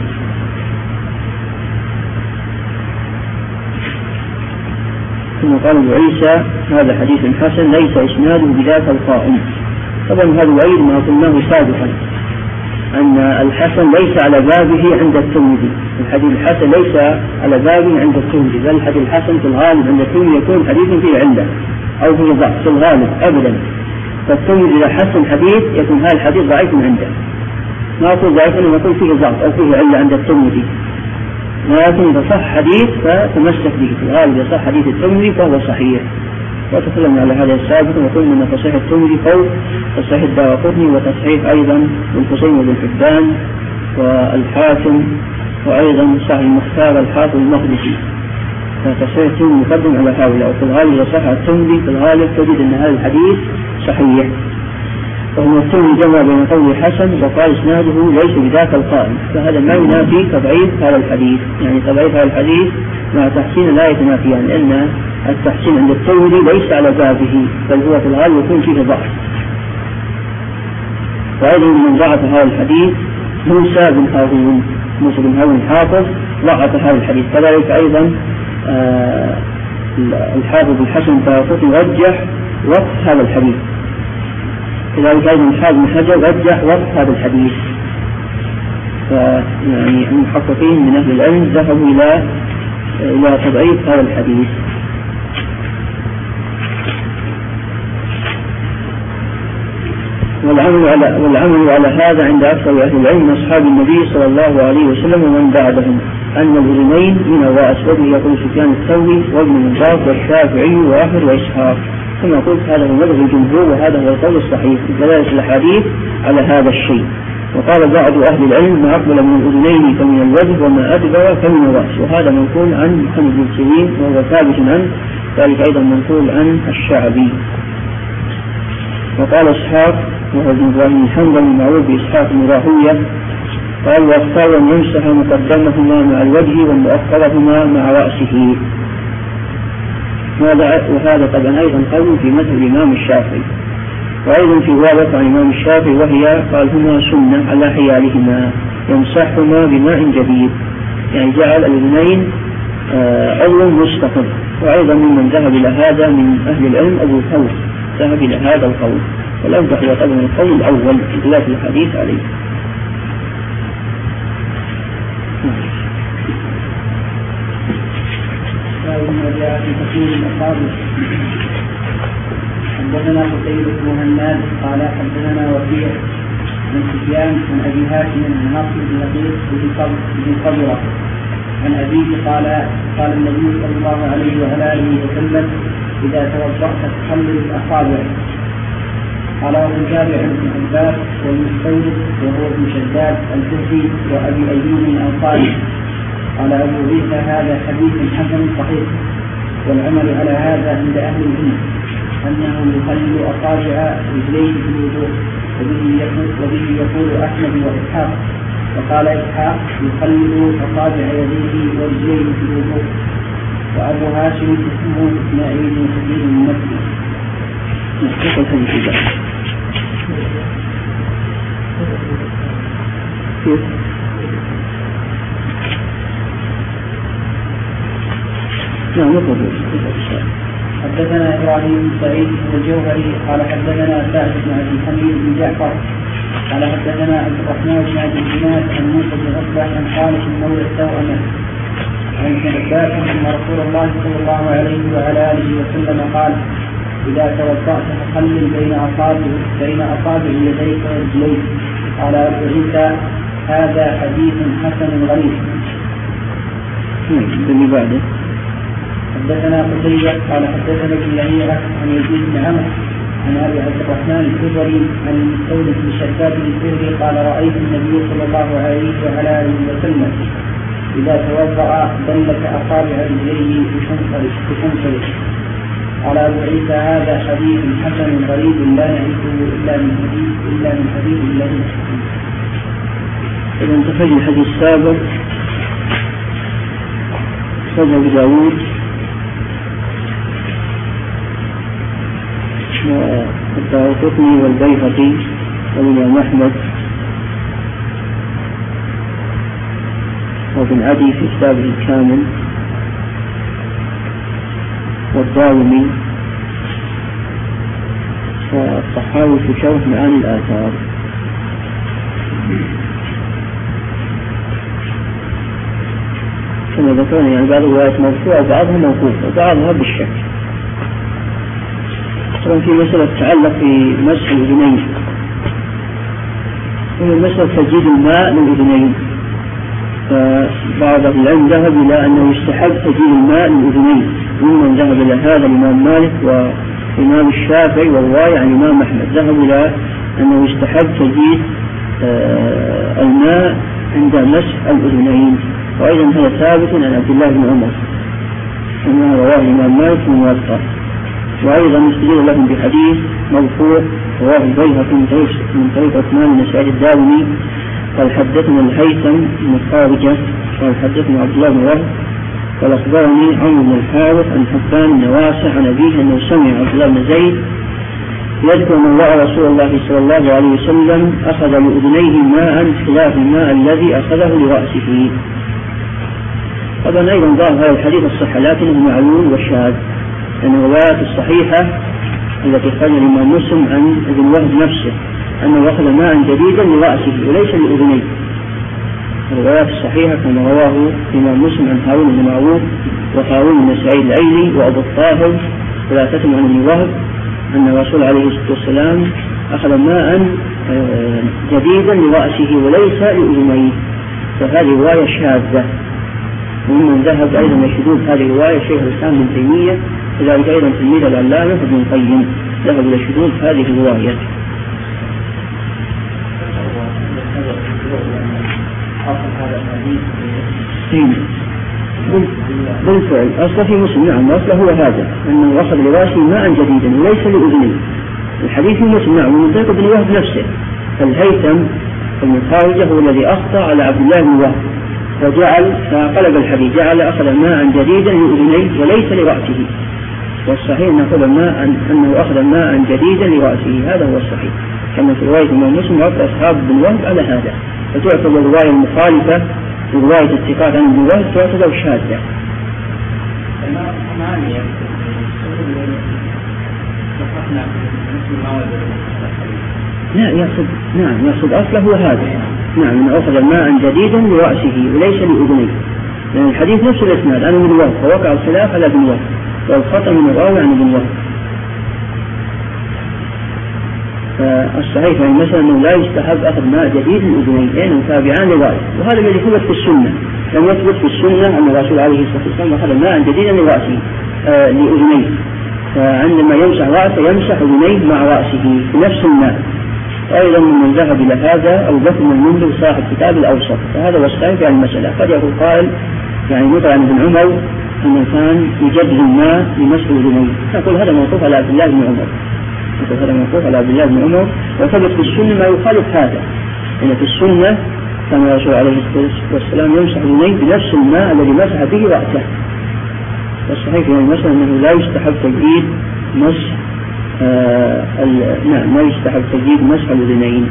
ثم قال أبو عيسى هذا حديث حسن ليس إسناده بذاك القائم. طبعا هذا الوعيد ما قلناه سابقا أن الحسن ليس على بابه عند الترمذي، الحديث الحسن ليس على بابه عند الترمذي، بل الحديث الحسن في الغالب عند الترمذي يكون حديث فيه علة أو فيه ضعف في الغالب أبدا. فالترمذي إذا حسن حديث يكون هذا الحديث ضعيف عنده، ما أقول ضعيف إنما يكون فيه ضعف أو فيه علة عند الترمذي، ولكن إذا صح حديث فتمسك به. في الغالب إذا صح حديث الترمذي فهو صحيح. وتكلمنا على هذا السابق وقلنا أن تصحيح الترمذي فوق تصحيح الدارقطني وتصحيح أيضا الحسين بن حبان والحاكم وأيضا صحيح المختار الحافظ المقدسي. فتصحيح الترمذي مقدم على هؤلاء، وفي الغالب إذا صح الترمذي في الغالب تجد أن هذا الحديث صحيح. وهو الترمذي جمع بين قوله حسن وقال إسناده ليس بذاك القائم، فهذا ما ينافي تضعيف هذا الحديث، يعني تضعيف هذا الحديث مع تحسين لا يتنافيان، لأن التحسين عند الترمذي ليس على بابه بل هو في الغالب يكون فيه ضعف. وأيضا من ضعف هذا الحديث موسى بن هارون، موسى بن هارون حافظ ضعف هذا الحديث. كذلك أيضا آه الحافظ الحسن الدارقطني رجح وقف هذا الحديث. كذلك أيضا الحافظ بن حجر رجح وقف هذا الحديث. فيعني المحققين من أهل العلم ذهبوا إلى إلى تضعيف هذا الحديث. والعمل على والعمل على هذا عند أكثر أهل العلم من أصحاب النبي صلى الله عليه وسلم ومن بعدهم أن الأذنين من الرأس، وبه يقول سفيان الثوري وابن المبارك والشافعي وأحمد وإسحاق. كما قلت هذا هو مذهب الجمهور وهذا هو القول الصحيح بدلالة الأحاديث على هذا الشيء. وقال بعض أهل العلم ما أقبل من الأذنين فمن الوجه وما أدبر فمن الرأس، وهذا منقول عن محمد بن سيرين وهو ثابت عنه، ذلك أيضا منقول عن الشعبي. وقال إسحاق وهو ابن إبراهيم الحنظلي المعروف بإسحاق بن راهويه قال واختار أن يمسح مقدمهما مع الوجه ومؤخرهما مع رأسه، وهذا طبعا أيضا قول في مذهب الإمام الشافعي. وأيضا في رواية عن الإمام الشافعي وهي قال هما سنة على حيالهما يمسحهما بماء جديد، يعني جعل الأذنين عضو مستقر. وأيضا ممن ذهب إلى هذا من أهل العلم أبو ثور ذهب إلى هذا القول، والأوضح هو طبعا القول الأول في دلالة الحديث عليه. ما جاء في تقييم الأصابع. حدثنا قتيبة بن مهند قال حدثنا وكيع عن سفيان عن أبي هاشم عن ناصر بن لقيط بن قبرة عن أبيه قال قال النبي صلى الله عليه وعلى آله وسلم إذا توضأت تخلل الأصابع. قال ابن جابر بن عباس والمستورد وهو ابن شداد الكوفي وأبي أيوب الأنصاري. قال أبو عيسى هذا حديث حسن صحيح، والعمل على هذا عند أهل العلم أنه يخلل أصابع رجليه في الوضوء، وبه يقول أحمد وإسحاق. وقال إسحاق يخلل أصابع يديه ورجليه في الوضوء. وأبو هاشم اسمه إسماعيل بن حبيب المكي. حدثنا إبراهيم بن سعيد بن الجوهري قال حدثنا سعد بن عبد الحميد بن جعفر قال حدثنا عبد الرحمن بن عبد الجناد عن موسى بن عقبة عن خالد مولى التوأمة عن ابن عباس أن رسول الله صلى الله عليه وعلى آله وسلم قال إذا توضأت فخلل بين أصابع بين أصابع يديك ورجليك. قال أبو عيسى هذا حديث حسن غريب. اللي بعده حدثنا قتيبة قال حدثنا ابن لهيعة عن يزيد بن عمرو عن أبي عبد الرحمن الخضري عن المستورد بن شداد الكوفي قال رأيت النبي صلى الله عليه وعلى آله وسلم إذا توضأ دلك أصابع رجليه بخنصره. قال أبو عيسى هذا حديث حسن غريب لا نعرفه إلا من حديث إلا من حديث الذي. إذا انتهى الحديث السابق أخرج أبو داود والدارقطني والبيهقي والإمام أحمد وابن عدي في كتابه الكامل والدارمي والطحاوي في شرح معاني الآثار. كما ذكرنا يعني بعض الروايات مرفوعة وبعضها موقوفة وبعضها بالشك. طبعا في مسألة تتعلق في مسح الأذنين، وهي مسألة تجديد الماء للأذنين. فبعض العلم ذهب إلى أنه يستحب تجديد الماء للأذنين، ممن ذهب إلى هذا الإمام مالك وإمام الشافعي والرواية عن الإمام أحمد ذهب إلى أنه يستحب تجديد الماء عند مسح الأذنين. وأيضا هذا ثابت عن عبد الله بن عمر كما رواه الإمام مالك في الموطأ. وأيضا استدل لهم بحديث مرفوع رواه البيهقي من طريق عثمان بن سعيد الدارمي قال حدثنا الهيثم بن خارجة قال حدثنا عبد الله بن وهب قال أخبرني عمرو بن الحارث عن حبان بن واسع عن أبيه أنه سمع عبد الله بن زيد يذكر من رأى رسول الله صلى الله عليه وسلم أخذ لأذنيه ماء خلاف الماء الذي أخذه لرأسه. طبعا أيضا ظاهر هذا الحديث الصحة لكنه معلول وشاذ، لأن الروايات الصحيحة التي خرج الإمام مسلم عن ابن وهب نفسه أنه أخذ ماء جديدا لرأسه وليس لأذنيه، الروايات الصحيحة كما رواه الإمام مسلم عن هارون بن معروف وهارون بن سعيد الأيلي وأبو الطاهر ثلاثة عن ابن وهب أن الرسول عليه الصلاة والسلام أخذ ماء جديدا لرأسه وليس لأذنيه، فهذه رواية شاذة. ومن ذهب أيضا لشذوذ هذه الرواية شيخ الإسلام ابن تيمية، كذلك أيضا تلميذ العلامة ابن القيم ذهب لشذوذ هذه الرواية. بالفعل أصله في مسلم، نعم أصله هو هذا أنه أخذ لرأسه ماء جديدا وليس لأذنيه. الحديث في مسلم نعم ومن طريق ابن وهب نفسه، فالهيثم بن خارجة هو الذي أخطأ على عبد الله بن وهب وجعل فقلب الحديث، جعل أخذ ماء جديدا لأذنيه وليس لرأسه، والصحيح أن أخذ ماء أنه أخذ ماء جديدا لرأسه، هذا هو الصحيح. كما في رواية الإمام مسلم وقت أصحاب ابن وهب على هذا، فتعتبر الرواية المخالفة لرواية الثقات عن ابن وهب تعتبر شاذة. لا يقصد نعم يقصد أصله هو هذا، نعم أن أخذ ماء جديدا لرأسه وليس لأذنيه، لأن الحديث نفس الإسناد عن ابن وهب فوقع الخلاف على ابن وهب والخطأ من الراوي عن ابن وهب. فالصحيح يعني مثلا أنه لا يستحب أخذ ماء جديد للأذنين لأنه تابعان لرأسه، وهذا الذي ثبت في السنة. لم يثبت في السنة أن الرسول عليه الصلاة والسلام أخذ ماء جديدا لرأسه آه لأذنيه، فعندما يمسح رأسه يمسح أذنيه مع رأسه في نفس الماء. أيضا من ذهب إلى هذا أو بكر المنذر صاحب كتاب الأوسط، فهذا هو الصحيح في المسألة. قد يقول قائل يعني نقل عن ابن عمر أنه كان يجدد الماء لمسح أذنيه، نقول هذا موقوف على عبد الله بن عمر، نقول هذا موقوف على عبد الله بن عمر، وثبت في السنة ما يخالف هذا، إن في السنة كان الرسول عليه الصلاة والسلام يمسح أذنيه بنفس الماء الذي مسح به رأسه. والصحيح في المسألة أنه لا يستحب تجديد مسح آه نعم لا يستحب تجديد مسح الأذنين.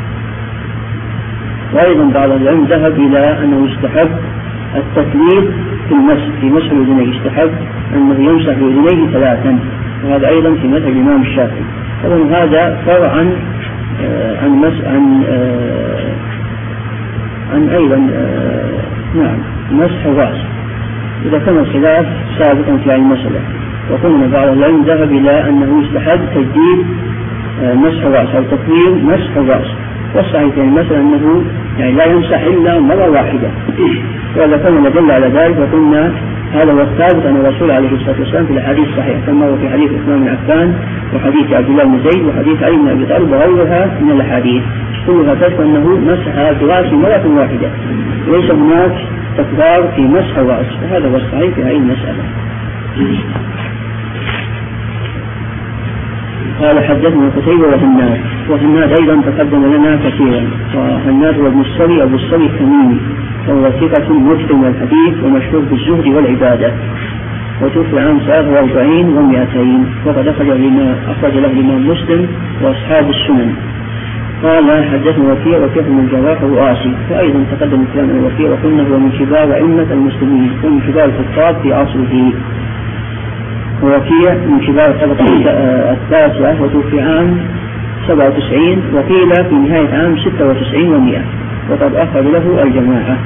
وأيضا بعض العلم ذهب إلى أنه يستحب التثليث في المسح في مسح الأذنين، يستحب أنه يمسح بأذنيه ثلاثا، وهذا أيضا في مذهب الإمام الشافعي. طبعا هذا فرع عن آه عن مسح عن آه عن أيضا آه نعم مسح الرأس، إذا كان الخلاف سابقا في المسألة. وقلنا بعض العلم ذهب إلى أنه يستحب تجديد مسح الرأس أو تكوير مسح الرأس، والصحيح في المسألة أنه يعني لا يمسح إلا مرة واحدة، وإذا كان دل على ذلك وقلنا هذا هو الثابت عن الرسول عليه الصلاة والسلام في الحديث الصحيح، كما هو في حديث عثمان بن عفان وحديث عبد الله بن زيد وحديث علي بن أبي طالب وغيرها من الأحاديث، كلها تذكر أنه مسح برأسه مرة واحدة، ليس هناك تكرار في مسح الرأس، وهذا هو الصحيح في هذه المسألة. قال حدثنا قتيبة وهناد، وهناد أيضا تقدم لنا كثيرا، وهناد هو ابن السري أبو السري التميمي، وهو ثقة مكثر من الحديث ومشهور بالزهد والعبادة، وتوفي عام ثلاثة وأربعين ومئتين، وقد أخرج له الإمام مسلم وأصحاب السنن. قال حدثنا وكيع وكيع بن الجراح الرؤاسي، وأيضا تقدم الكلام عن وكيع وقلنا هو من كبار أئمة المسلمين ومن كبار الخطاب في عصره، ووكيع من كبار الطبقة التاسعة، وتوفي عام سبعة وتسعين، وقيل في نهاية عام ستة وتسعين ومئة، وقد أخذ له الجماعة.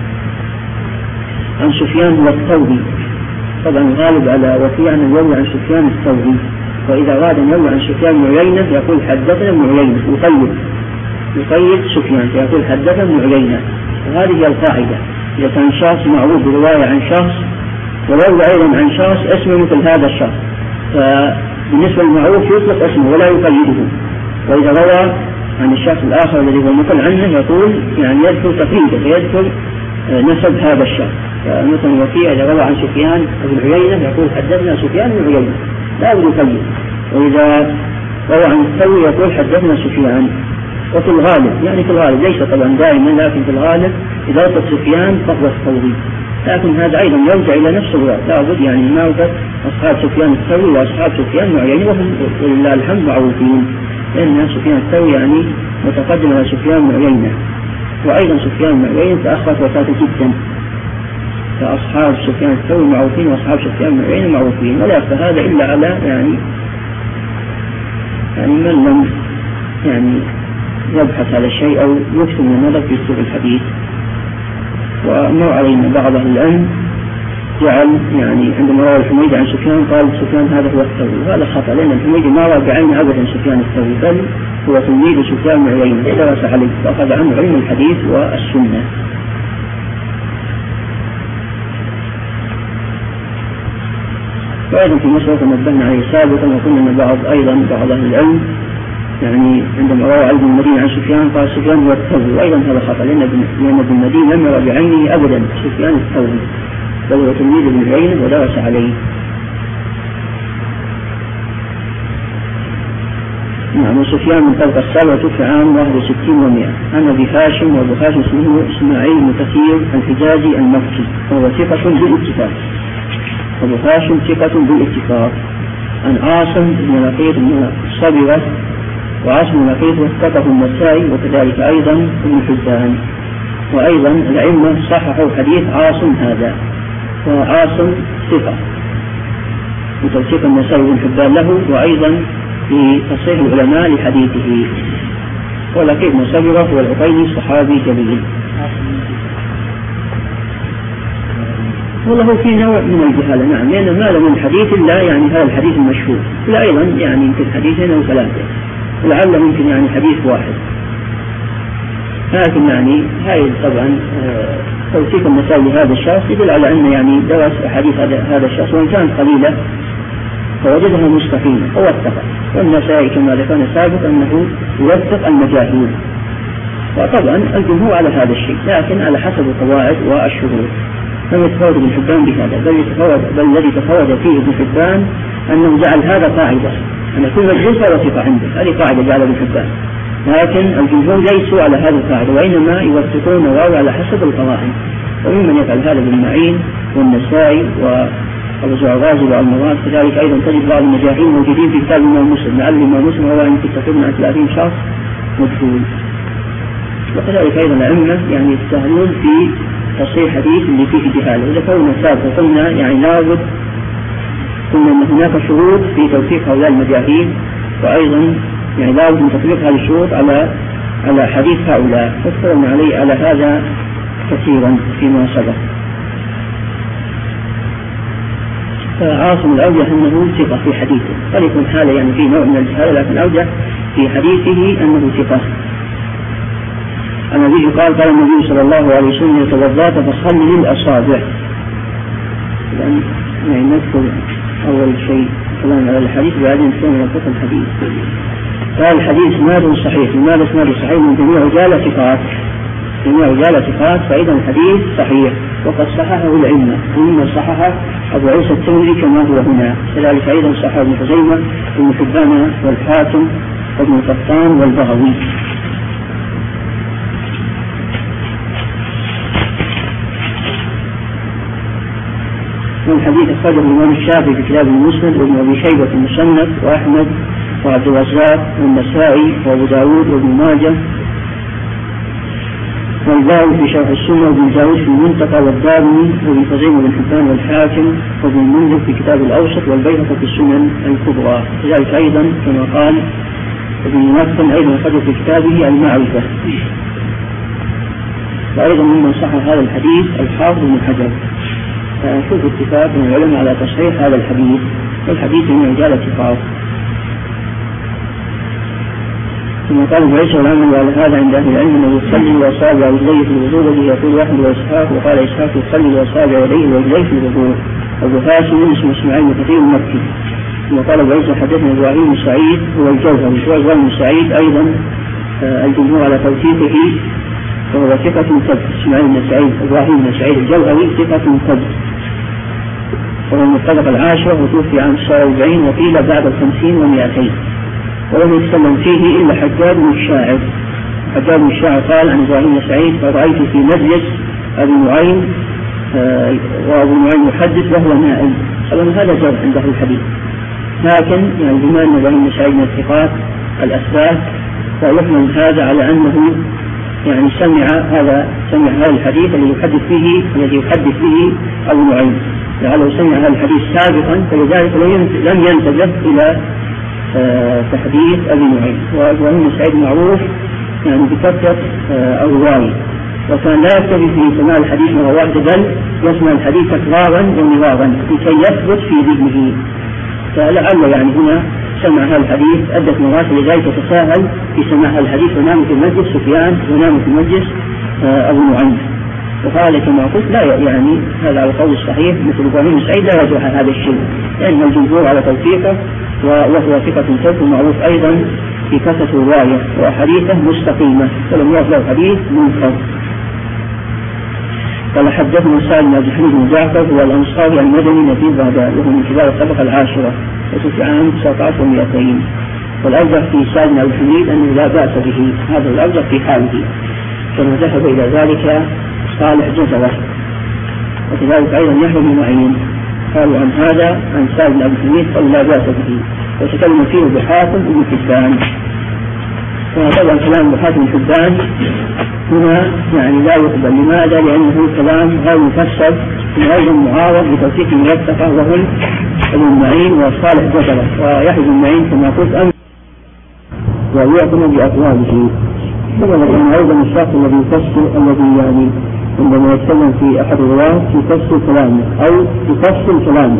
عن سفيان هو الثوري، طبعا غالب على وكيع أن يروي عن سفيان الثوري، وإذا أراد أن يروي عن سفيان بن عيينة يقول حدثنا ابن عيينة، يقيد يقيد سفيان فيقول حدثنا ابن عيينة، وهذه هي القاعدة. إذا كان شخص معروف برواية عن شخص ويروي أيضا عن شخص اسمه مثل هذا الشخص، فبالنسبة للمعروف يطلق اسمه ولا يقيده، وإذا روى عن الشخص الآخر الذي هو مثل عنه يقول يعني يذكر تقييده ويذكر نسب هذا الشخص. فمثلا وكيع إذا روى عن سفيان بن عيينة يقول حدثنا سفيان بن عيينة لا يقيد، وإذا روى عن الثوري يقول حدثنا سفيان. وفي الغالب يعني في الغالب ليس طبعا دائما، لكن في الغالب إذا وصف سفيان فهو الثوري، لكن هذا أيضا يرجع إلى نفس الوقت، لابد يعني معرفة أصحاب سفيان الثوري وأصحاب سفيان بن عيينة، وهم ولله الحمد معروفين، لأن سفيان الثوري يعني متقدم على سفيان بن عيينة، وأيضا سفيان بن عيينة تأخر وفاته جدا، فأصحاب سفيان الثوري معروفين وأصحاب سفيان بن عيينة معروفين، ولا يخفى هذا إلا على يعني يعني من لم يعني يبحث على شيء أو يكتب من النظر في كتب الحديث. ومر علينا بعض أهل العلم جعل يعني عندما روى الحميدي عن سفيان قال سفيان هذا هو الثوري، وهذا خطأ، لأن الحميدي ما روى بعينه أبدا سفيان الثوري، بل هو تلميذ سفيان بن عيينة درس عليه وأخذ عنه علم الحديث والسنة. وأيضا في مسألة نبهنا عليه سابقا وقلنا أن بعض أيضا بعض أهل العلم يعني عندما روى علي بن المديني عن سفيان قال سفيان هو الثوري، وأيضا هذا خطأ، لأن ابن المديني لم يرى بعينه أبدا سفيان الثوري، بل هو تلميذ ابن عيينة ودرس عليه. نعم. سفيان من طبقة السابعة توفي عام واحد وستين ومئة. عن أبي هاشم، وأبو هاشم اسمه إسماعيل بن كثير الحجازي المكي، وهو ثقة بالاتفاق. أبو هاشم ثقة بالاتفاق. عن عاصم بن لقيط بن صبرة، وعاصم بن لقيط وثقه النسائي وكذلك أيضا ابن حبان، وأيضا الأئمة صححوا حديث عاصم هذا، وعاصم ثقة وتوثيق النسائي وابن حبان له، وأيضا في تصحيح العلماء لحديثه. ولقيط بن صبرة هو العقيلي صحابي جليل. والله في نوع من الجهالة، نعم، لأن ما له من الحديث إلا يعني هذا الحديث المشهور، لا أيضا يعني يمكن حديثين أو ثلاثة، ولعله يمكن يعني حديث واحد. لكن يعني هاي طبعا توثيق النسائي لهذا الشخص يدل على أن يعني درس أحاديث هذا الشخص، وإن كانت قليلة فوجدها مستقيمة ووثق. والنسائي كما ذكرنا سابقا أنه يوثق المجاهيل، وطبعا الجمهور على هذا الشيء، لكن على حسب القواعد والشروط. لم يتفاوض ابن حبان بهذا، بل يتفاوض بل الذي تفاوض فيه ابن حبان أنه جعل هذا قاعدة، أن كل مجهول فهو ثقة عنده، هذه قاعدة جعلها ابن حبان. لكن الجمهور ليسوا على هذه القاعدة، وإنما يوثقون الراوي على حسب القواعد. وممن يفعل هذا ابن معين والنسائي وأبو زرع الرازي والمراد. كذلك أيضا تجد بعض المجاهيل موجودين في كتاب الإمام مسلم، لعل الإمام مسلم هو يمكن تقريبا عن ثلاثين شخص مجهول. وكذلك أيضا الأئمة يعني يستهلون في تصحيح حديث اللي فيه جهالة. إذا كنا سابقا قلنا يعني لابد قلنا أن هناك شروط في توثيق هؤلاء المجاهيل، وأيضا يعني لابد من تطبيق هذه الشروط على على حديث هؤلاء، وتكلمنا عليه على هذا كثيرا فيما سبق. فعاصم الأوجه أنه ثقة في حديثه، قد يكون حالة يعني في نوع من الجهالة، لكن الأوجه في حديثه أنه ثقة. عن أبيه قال قال النبي صلى الله عليه وسلم توضأت فخلل الأصابع. يعني نذكر أول شيء كلام على الحديث وبعدين نتكلم عن فقه الحديث. قال الحديث إسناد صحيح. لماذا إسناد صحيح؟ من جميع رجال ثقات، جميع رجال ثقات، فإذا الحديث صحيح، وقد صححه الأئمة، ومما صححه أبو عيسى الترمذي كما هو هنا، كذلك أيضا صححه ابن خزيمة وابن حبان والحاكم وابن قطان والبغوي. والحديث أخرجه الإمام الشافعي في كتاب المسند، وابن أبي شيبة في المصنف، وأحمد وعبد الرزاق والنسائي وأبو داود وابن ماجه والباوي في شرح السنة، وابن داود في المنتقى، والدارمي وابن خزيمة وابن حبان والحاكم وابن المنذر في كتاب الأوسط، والبيهقي في السنن الكبرى. كذلك أيضا كما قال ابن الملقن أيضا أخرجه في كتابه المعرفة. وأيضا ممن صحح هذا الحديث الحافظ بن حجر. فشوف اتفاق من العلماء على تصحيح هذا الحديث، والحديث من رجال اتفاق. ثم قال ابن عيسى والعمل على هذا عند أهل العلم أنه يصلي وأصابع رجليه في الوضوء، الذي يقول أحمد وإسحاق، وقال إسحاق يصلي وأصابع يديه ورجليه في الوضوء. أبو هاشم اسمه إسماعيل بن كثير المكي. ثم قال ابن عيسى حدثنا إبراهيم بن سعيد هو الجوهري، وإبراهيم بن سعيد أيضا الجمهور على توثيقه، وهو ثقة ثبت. إسماعيل بن سعيد إبراهيم بن سعيد الجوهري ثقة ثبت، وهو من الطبقة العاشرة، وتوفي عام تسعة وأربعين، وقيل بعد الخمسين ومئتين. ولم يتكلم فيه إلا حجاج بن الشاعر. حجاج بن الشاعر قال عن إبراهيم بن سعيد فرأيت في مجلس أبي نعيم آه وأبو نعيم يحدث وهو نائم. طبعا هذا جرح عند أهل الحديث، لكن يعني بما أن إبراهيم بن سعيد من الثقات الأثبات، فيحمل هذا على أنه يعني سمع هذا سمع هذا الحديث الذي يحدث فيه الذي يحدث به أبو نعيم، لعله سمع هذا الحديث سابقا، فلذلك لم ينتبه إلى آه تحديث أبي نعيم. وإبراهيم بن سعيد معروف يعني بكثرة الرواية، وكان لا يكتفي في سماع الحديث مرة واحدة بل يسمع الحديث تكرارا ومرارا لكي يثبت في ذهنه. فلعل يعني هنا سمع هذا الحديث عدة مرات لذلك تساهل في سماع هذا الحديث ونام في المجلس سفيان ونام في المجلس أبو نعيم. وقال كما قلت لا يعني هذا على القول الصحيح مثل إبراهيم السعيد لا يرجح هذا الشيء لأن الجمهور على توثيقه وهو ثقة ثبت معروف أيضا في كثرة الرواية وحديثه مستقيمة ولم يعرف له حديث منكر. قال حدثنا سالم بن عبد الحميد بن جعفر هو الأنصاري المدني نبي بغداد وهو من كبار الطبقة العاشرة وتوفي عام تسعة عشر ومئتين. والأرجح في سالم بن عبد الحميد أنه لا بأس به، هذا الأرجح في حاله كما ذهب إلى ذلك صالح جزرة وكذلك أيضا يحيى بن معين قالوا عن هذا عن سالم بن عبد الحميد قالوا لا بأس به وتكلم فيه بحاتم بن حبان. وطبعا كلام بحاتم بن حبان هنا يعني لا يقبل. لماذا؟ لأنه كلام غير مفسر غير معارض بتوثيق موثقة وهم ابن معين وصالح جزرة ويحيى بن معين كما قلت أمس ويعتنى بأقواله. ثم لكن أيضا الشخص الذي يفسر الذي يعني عندما يتكلم في أحد الرواة يفسر كلامه أو يفسر كلامه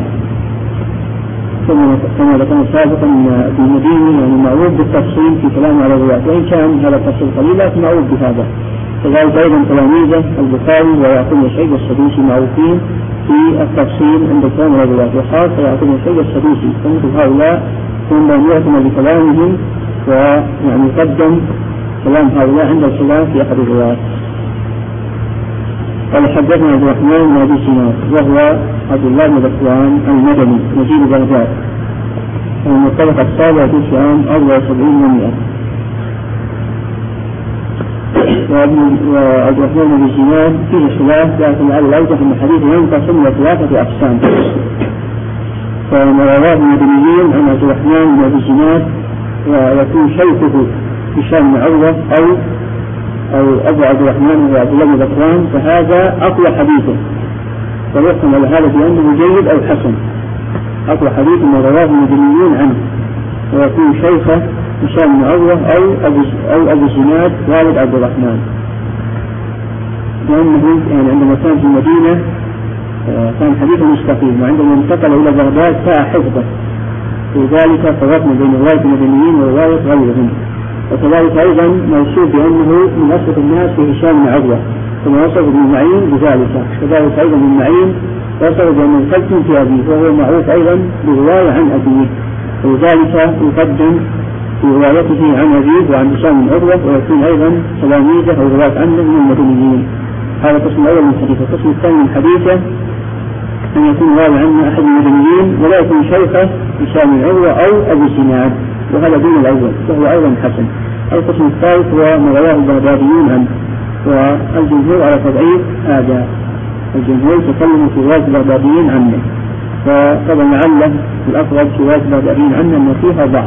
كما ذكرنا سابقا ابن المديني يعني معروف بالتفصيل في كلامه على الرواة وإن كان هذا التفصيل قليل لكن معروف بهذا. كذلك أيضا تلاميذه البخاري ويعقوب بن شيبة السدوسي معروفين في التفصيل عند كلام على الرواة وخاصة يعقوب بن شيبة السدوسي فمثل هؤلاء هم من يعتنى بكلامهم ويعني يقدم كلام هؤلاء عند الخلاف في أحد الرواة. قال حدثنا عبد الرحمن بن أبي سنان وهو عبد الله بن ذكوان المدني نزيل بغداد ومن الطبقة السابعة في عام أربعة وسبعين ومئة. وعبد الرحمن بن أبي سنان فيه خلاف لكن على الأرجح أن الحديث ينقسم إلى ثلاثة أقسام. فما رواه المدنيين عن عبد الرحمن بن أبي سنان ويكون شيخه هشام بن عروة أو أو أبو عبد الرحمن وعبد الله بن ذكوان فهذا أقوى حديثه ويحكم على هذا بأنه جيد أو حسن. أقوى حديث ما رواه المدنيين عنه ويكون شيخه هشام بن عروة أو أبو أو أبو زناد والد عبد الرحمن لأنه يعني عندما كان في المدينة كان حديثه مستقيم وعندما انتقل إلى بغداد ساء حفظه لذلك فرقنا بين رواية المدنيين ورواية غيرهم. وكذلك أيضا موصوف بأنه من أصدق الناس في هشام بن عروة كما وصف ابن معين بذلك. كذلك أيضا ابن معين وصف بأنه خلف في أبيه وهو معروف أيضا برواية عن أبيه ولذلك يقدم في روايته عن أبيه وعن هشام بن عروة ويكون أيضا تلاميذه أو رواة عنه من المدنيين. هذا القسم الأول من حديثه. القسم الثاني من حديثه أن يكون راوي عنه أحد المدنيين ولا يكون شيخه هشام بن عروة أو أبو سناد وهذا دون الأول وهو أيضا حسن. القسم الثالث هو ما رواه البغداديون عنه والجمهور على تضعيف هذا. الجمهور تكلموا في رواية البغداديين عنه فطبعا لعله الأقرب في رواية البغداديين عنه أن فيها ضعف.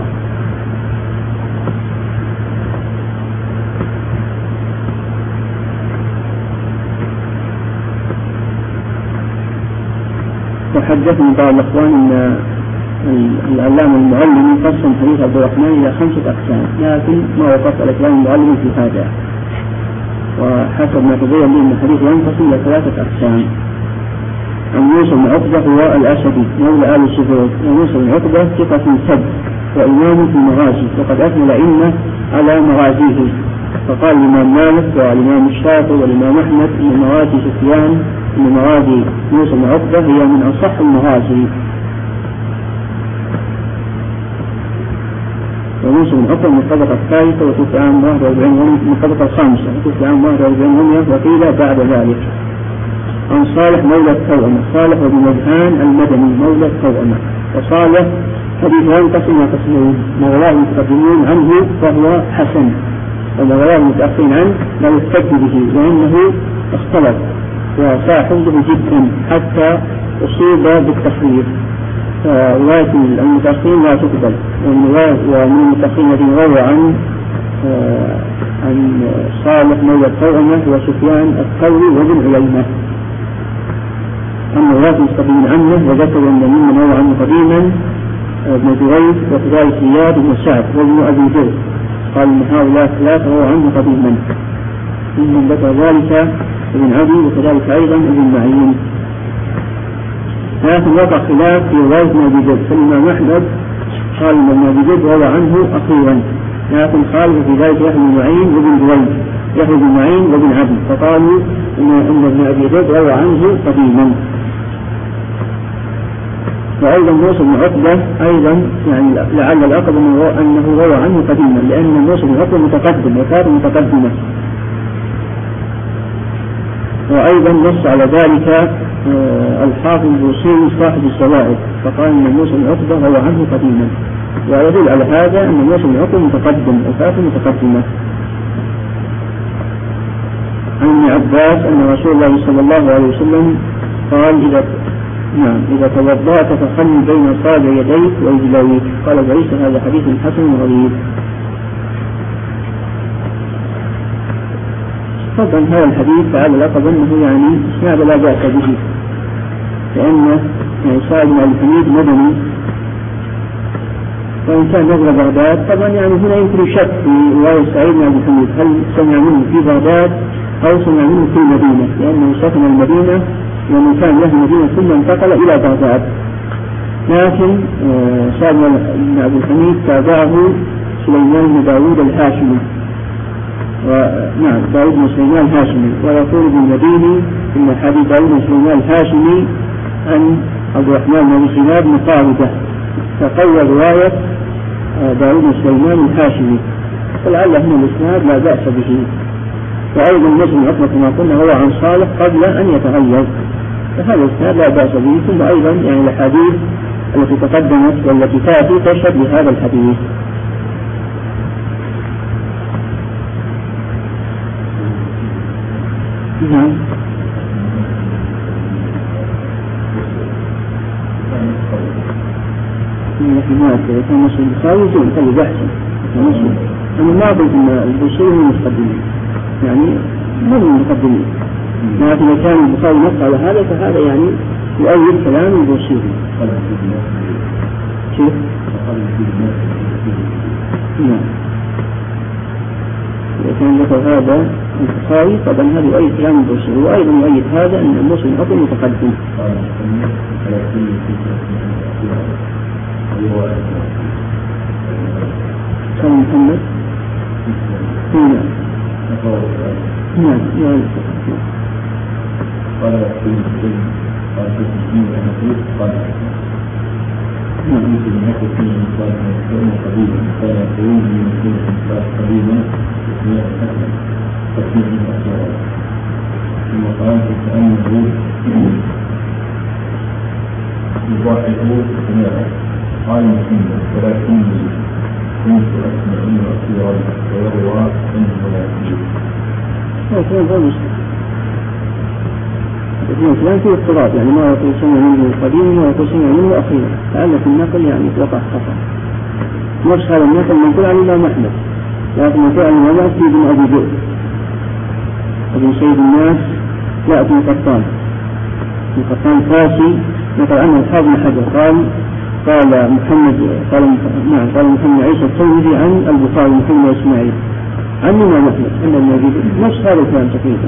وحدثني بعض الأخوان أن العلامة المعلم قسم حديث عبد الرحمن إلى خمسة أقسام لكن ما وقف على كلام المعلم في هذا وحسب ما تبين لي أن الحديث ينقسم إلى ثلاثة أقسام. عن موسى بن عقبة هو الأسدي مولى آل الشباب وموسى بن عقبة ثقة سب وإمام في المغازي وقد أثنى الأئمة على مغازيه فقال الإمام مالك والإمام الشافعي والإمام أحمد أن مغازي سفيان أن مغازي موسى بن عقبة هي من أصح المغازي. وموسى بن عقبة من الطبقة الثالثة وتوفي عام واحد وأربعين من الطبقة الخامسة وتوفي عام واحد وأربعين وقيل بعد ذلك. عن صالح مولى التوأمة صالح بن مدهان المدني مولى التوأمة. وصالح حديثه ينقسم إلى قسمين ما رواه المتقدمون عنه فهو حسن وما رواه المتأخرين عنه لا يحتج به لأنه اختلط وساء حفظه جدا حتى أصيب بالتخريف. رواية المتأخرين لا تقبل ومن المتأخرين الذين رووا عن عن صالح مولى التوأمة وسفيان الثوري وابن عيينة. أما رواة المستقيمين عنه وذكروا أن ممن روى عنه قديما ابن جريج وكذلك زياد بن سعد وابن أبي ذر قال أن هؤلاء ثلاثة رووا عنه قديما. ممن ذكر ذلك ابن عدي وكذلك أيضا ابن معين. لكن وقع خلاف في رواية ابن أبي ذئب، فالإمام أحمد قال إن ابن أبي ذئب روى عنه أخيرا، لكن خالف في ذلك يحيى بن معين وابن جريج يحيى بن معين وابن عدي، فقالوا إن ابن أبي ذئب روى عنه قديما. وأيضا موسى بن عقبة أيضا يعني لعل الأقرب أنه روى عنه قديما، لأن موسى بن عقبة متقدم وكان متقدمة. وأيضا نص على ذلك الحافظ البوصيري صاحب الزوائد، فقال أن موسى بن عقبة روى عنه قديما، ويدل على هذا أن موسى بن عقبة متقدم وكان متقدمة. عن ابن عباس أن رسول الله صلى الله عليه وسلم قال إذا نعم إذا توضأت فخل بين أصابع يديك ورجليك. قال ليس هذا حديث حسن غريب. طبعا هذا الحديث على الأقرب أنه يعني اسناد لا بأس به، لأن يعني سعد بن الحميد مدني، وإن كان نزل بغداد طبعا يعني هنا يمكن شك في رواية سعيد بن الحميد هل سمع منه في بغداد أو سمع منه في المدينة، لأنه سكن المدينة ومن كان له المدينة ثم انتقل إلى بغداد. لكن سعد بن عبد الحميد تابعه سليمان بن داود الهاشمي، ونعم داود بن سليمان الهاشمي، ويقول ابن المديني إن حديث داود بن سليمان الهاشمي عن عبد الرحمن بن أبي سناد مقاربة، فقوى رواية داود بن سليمان الهاشمي، فلعل هنا الإسناد لا بأس به. وأيضا مسلم عقبة كما قلنا هو عن صالح قبل أن يتغير، فهذا الإسناد لا بأس به. ثم أيضا يعني الأحاديث التي تقدمت والتي تأتي تشهد لهذا الحديث. نعم. في ما كان مسلم البخاري زين خلي بحثا مسلم. أنا ما قلت إن البخاري من المتقدمين، يعني ما من المتقدمين، لكن إذا كان البخاري نص على هذا فهذا يعني يؤيد كلام البخاري. كيف؟ نعم. إذا كان ذكر هذا البخاري طبعا هذا يؤيد كلام البخاري، وأيضا يؤيد هذا أن مسلم أصلا متقدم. كان محمد هنا نعم نعم قال في الدين قال في الدين الحديث قال نعم في هذا الدين قال كان قديما كان يقول من كل قديما اسمه الحسن تقديم الأسرار ثم قال كأنه يضاعفه سماعه قال محمد ولكني كنت أسمع منه أخيرا ويروى عنه ولا يحدث. هذا هو مسلم. الإسلام فيه اضطراب، يعني ما يقول سمع منه قديما ويقول سمع منه أخيرا، لأن في النقل يعني وقع خطأ. نفس هذا النقل منقول عن الإمام أحمد، لكن منقول عن الإمام أحمد بن أبي ذئب ابن سيد الناس لا ابن قطان ابن قطان فاسي، نقل عنه الحافظ بن حجر قال قال محمد قال نعم قال محمد عيسى الترمذي عن البخاري محمد إسماعيل عن الإمام أحمد أن النبي نفس هذا الكلام تقريبا.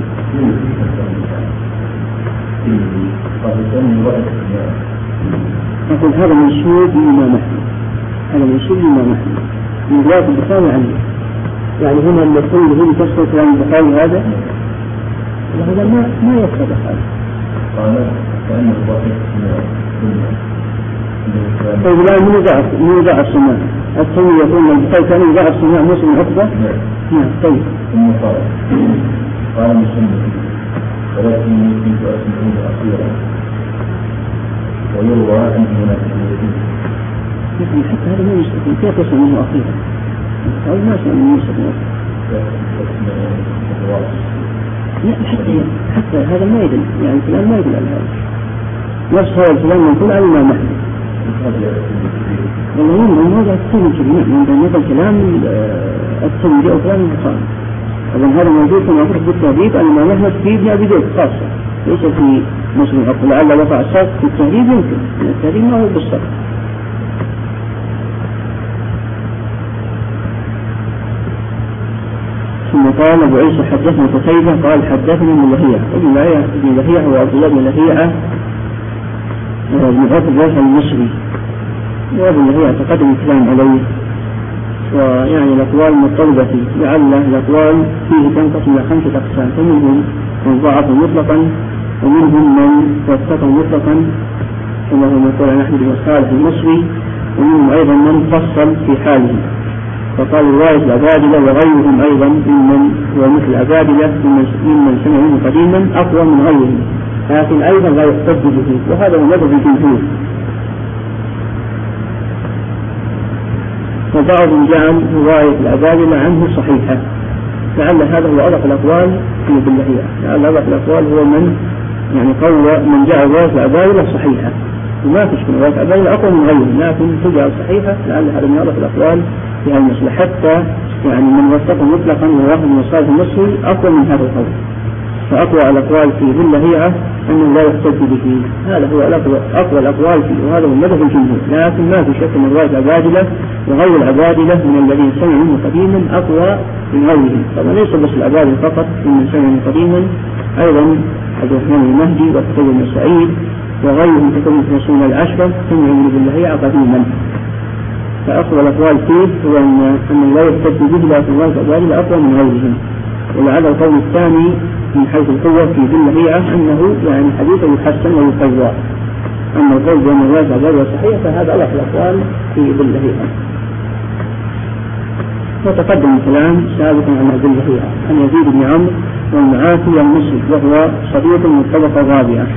أقول هذا منسوب للإمام أحمد، هذا منسوب للإمام أحمد من رواية البخاري عنه، يعني هنا المفروض هو تذكر كلام البخاري هذا هذا ما ما يكتب هذا. قال كأنه واحد طيب الآن من يضعف من يضعف سماع الثاني يقول البخاري كان يضعف سماع مسلم عقبة. نعم طيب. ثم قال قال مسلم ولكني كنت أسمعه أخيرا ويروى عنه منافقين. يعني حتى هذا ما يستطيع كيف يسمع منه أخيرا؟ البخاري ما يسمع منه أخيرا. لا حتى حتى هذا ما يدل، يعني الكلام ما يدل على هذا. نفس هذا الكلام يقول على الإمام أحمد. والله من هذا الترمذي من بين كلام الترمذي أو كلام البخاري. طبعا هذا موجود في موضوع بالتهذيب عن الإمام أحمد في ابن أبي ذئب خاصة، ليس في مسلم عقبة. لعل وقع السقط في التهذيب يمكن، التهذيب ما هو بالسقط. ثم قال أبو عيسى حدثنا قتيبة قال حدثنا ابن لهيعة. ابن لهيعة هو عبد الله بن لهيعة بن عبد الله المصري، وابن لهيعة تقدم الكلام عليه، ويعني الأقوال مضطربة فيه، لعل الأقوال فيه تنقسم إلى خمسة أقسام، فمنهم من ضعف مطلقا، ومنهم من وثق مطلقا كما هو مقول عن أحمد بن صالح المصري، ومنهم أيضا من فصل في حاله، فقال رواية العبادلة وغيرهم أيضا ممن هو مثل العبادلة ممن سمعهم قديما أقوى من غيرهم، لكن أيضا لا يحتج به، وهذا مذهب الجمهور. وبعضهم جعل رواية العبادلة عنه صحيحة، لعل هذا هو أدق الأقوال في باللهية، لعل أدق الأقوال هو من يعني قوى من جعل رواية العبادلة صحيحة، وما تشكل رواية العبادلة أقوى من غيرهم، لكن تجعل صحيحة، لعل هذا من أدق الأقوال في هذه المسألة، حتى يعني من وثقه مطلقا وواحد من صالح المصري أقوى من هذا القول. فأقوى الأقوال في باللهية أنه لا يحتج به، هذا هو أقوى الأقوال فيه، وهذا هو مذهب الجمهور، لكن ما في شك أن رواية العبادلة وغير العبادلة من الذين سمعوا منه قديما أقوى من غيرهم. طبعا ليس بس العبادلة فقط من سمعوا منه قديما، أيضا عبد الرحمن المهدي وقتيبة بن سعيد وغيرهم كتبوا في رسول العشرة سمعوا منه باللهية قديما. فأقوى الأقوال فيه هو أن أن لا يحتج به، لكن رواية العبادلة أقوى من غيرهم. ولعل القول الثاني من حيث القوة في باللهية أنه يعني حديثه يحسن ويقوى، أما القول بأن رواية العبادلة صحيح فهذا أضعف الأقوال في باللهية. وتقدم الكلام سابقا عن باللهية عن يزيد بن عمرو والمعافي المصري، وهو صديق من الطبقة الرابعة.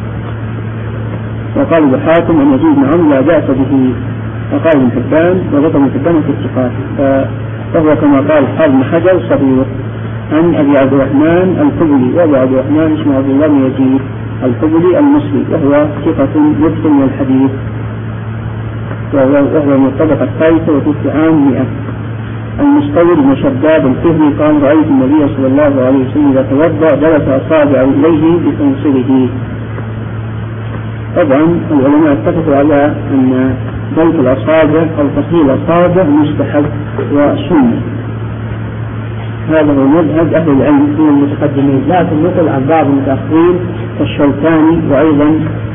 وقال ابن حاتم أن يزيد بن عمرو لا بأس به، وقال ابن حبان وذكر ابن حبان في الثقات، فهو كما قال حافظ بن حجر صديق. عن أبي عبد الرحمن الحبلي، وأبو عبد الرحمن اسمه عبد الله بن يزيد الحبلي المصري، وهو ثقة يكتم من الحديث، وهو من الطبقة الثالثة وتسع عام مئة. المستورد بن شداد الفهري قال رأيت النبي صلى الله عليه وسلم إذا توضأ جلس أصابع رجليه بخنصره. طبعا العلماء اتفقوا على أن دلك الأصابع أو تخليل الأصابع مستحب وسنة، هذا هو مذهب أهل العلم من المتقدمين، لكن نقل عن بعض المتأخرين كالشوكاني وأيضا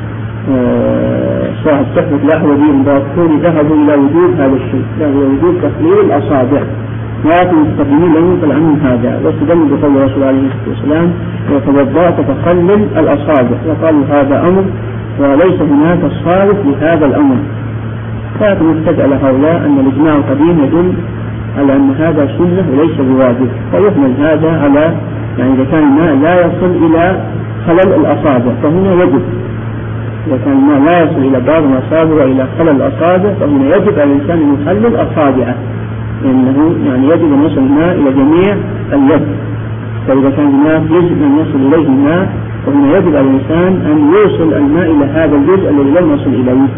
صاحب تحفة الأحوذي الباطني ذهبوا إلى وجود هذا الشيء، إلى وجود تخليل الأصابع، لكن المتقدمين لم ينقل عنهم هذا، واستدلوا بقول الرسول عليه الصلاة والسلام وتوضأت فخلل الأصابع، وقالوا هذا أمر وليس هناك صارف لهذا الأمر. لكن استدعى هؤلاء أن الإجماع القديم يدل على أن هذا سنة وليس بواجب، فيحمل هذا على يعني إذا كان الماء لا يصل إلى خلل الأصابع فهنا يجب، إذا كان الماء لا يصل إلى بعض الأصابع وإلى خلل الأصابع فهنا يجب على الإنسان أن يخلل أصابعه، لأنه يعني يجب أن يصل الماء إلى جميع اليد، فإذا كان الماء يجب أن يصل إليه الماء فهنا يجب على الإنسان أن يوصل الماء إلى هذا الجزء الذي لم يصل إليه.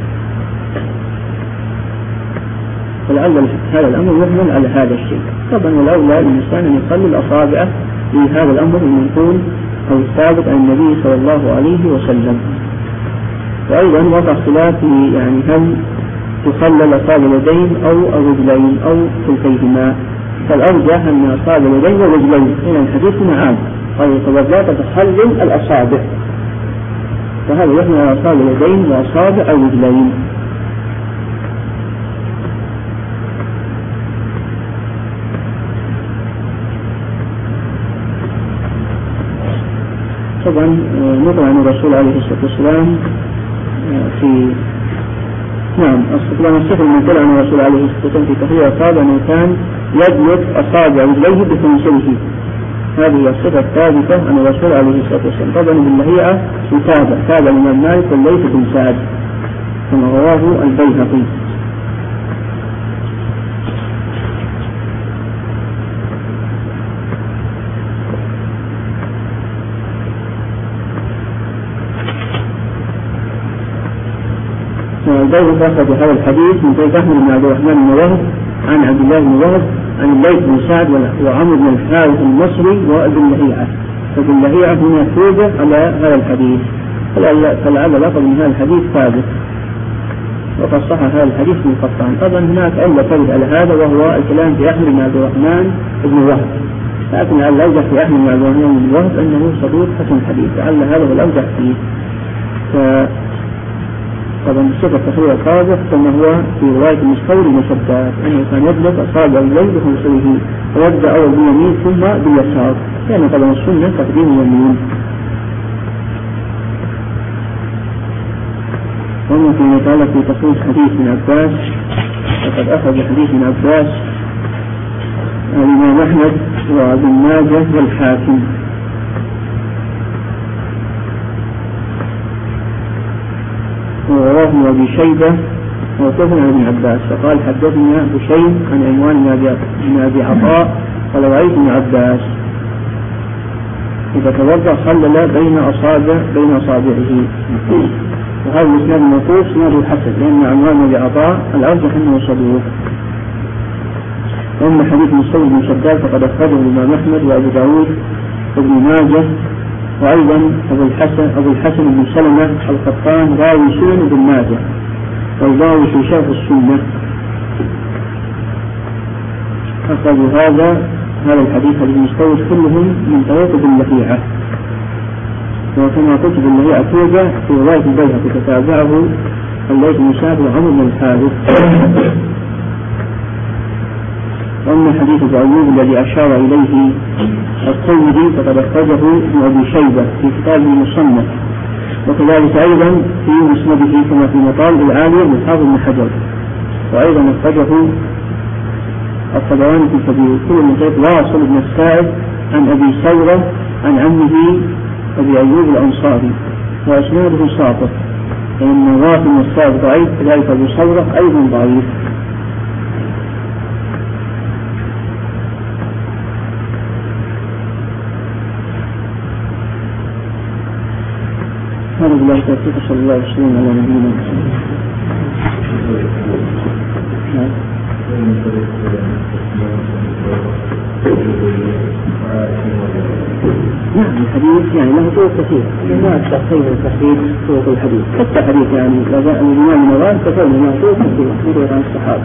فلعل هذا الأمر يحمل على هذا الشيء. طبعا والأولى للإنسان أن يخلل أصابعه في هذا الأمر من يكون أو الثابت عن النبي صلى الله عليه وسلم. وأيضا وقع خلاف يعني هل تخلل أصابع اليدين أو الرجلين أو كلتيهما، فالأرجح أن أصابع اليدين والرجلين، هنا الحديث معاد قال لا تتخلل الأصابع، فهذا يحمل على أصابع اليدين وأصابع الرجلين. طبعا نقل عن الرسول عليه الصلاة والسلام في نعم استطلاع الصفر من قال عن الرسول عليه الصلاة والسلام في تحرير أصابع أنه كان يدلك أصابع رجليه بخنصره، هذه الصفة الثابتة عن الرسول عليه الصلاة والسلام. طبعا باللهيئة متابع تابع الإمام مالك والليث بن سعد كما رواه البيهقي. البيهقي أخرج هذا الحديث من طريق أحمد بن عبد الرحمن بن وهب عن عبد الله بن وهب عن الليث بن سعد وعمرو بن الحارث المصري وابن لهيعة، فابن لهيعة هنا توجه على هذا الحديث، فلعل لفظ من هذا الحديث ثابت وقد صح هذا الحديث منقطعا. طبعا هناك علة ترد على هذا وهو الكلام في أحمد بن عبد الرحمن بن وهب، لكن لعل الأرجح في أحمد مع الوهن بن وهب أنه صدوق حسن الحديث، لعل هذا هو الأرجح فيه. طبعا الصفة التخير الصادق كما هو في رواية المستوري المشدات أنه كان يبلغ أصابع الليل بخمسه ويبدأ أول باليمين ثم باليسار، يعني طبعا السنة تقديم اليمين. ومن فيما يتعلق في تصوير حديث من عباس فقد أخذ حديث من عباس الإمام أحمد وابن ماجه والحاكم. ورواه أبي شيبة وكفر عن ابن عباس فقال حدثنا بشيء عن عنوان بن أبي عطاء قال رأيت ابن عباس إذا توضأ خلل بين أصابع بين أصابعه. وهذا الإسناد الموقوف إسناد الحسن لأن عنوان أبي عطاء الأرجح أنه صدوق. وأما حديث مستوى بن شداد فقد أخرجه الإمام أحمد وأبو داود وابن ماجه وأيضا أبو الحسن أبو الحسن بن سلمة القطان راوي سنن ابن ماجه والراوي في شرح السنة. أخرجوا هذا هذا الحديث المستوى كلهم من طريق ابن لهيعة، وكما قلت ابن لهيعة توجه في رواية البيهقي تتابعه الليث بن سعد وعمرو بن الحارث. وأما حديث أبي أيوب الذي أشار إليه الترمذي فقد أخرجه ابن أبي شيبة في كتابه المصنف، وكذلك أيضا في مسنده كما في مطالب العالية من حافظ بن حجر، وأيضا أخرجه الطبراني في الكبير كل من طريق واصل بن السائب عن أبي ثورة عن عمه أبي أيوب الأنصاري وأسناده ساقط، لأن واصل بن السائب ضعيف كذلك أبو ثورة أيضا ضعيف. هذا بالله التوفيق صلى الله عليه وسلم على نبينا محمد. نعم الحديث يعني له طرق كثيرة، ما أستخدم التحديد طرق الحديث حتى حديث يعني لدى الإمام النووي كفرنا له طرق كثيرة يروي عن الصحابة.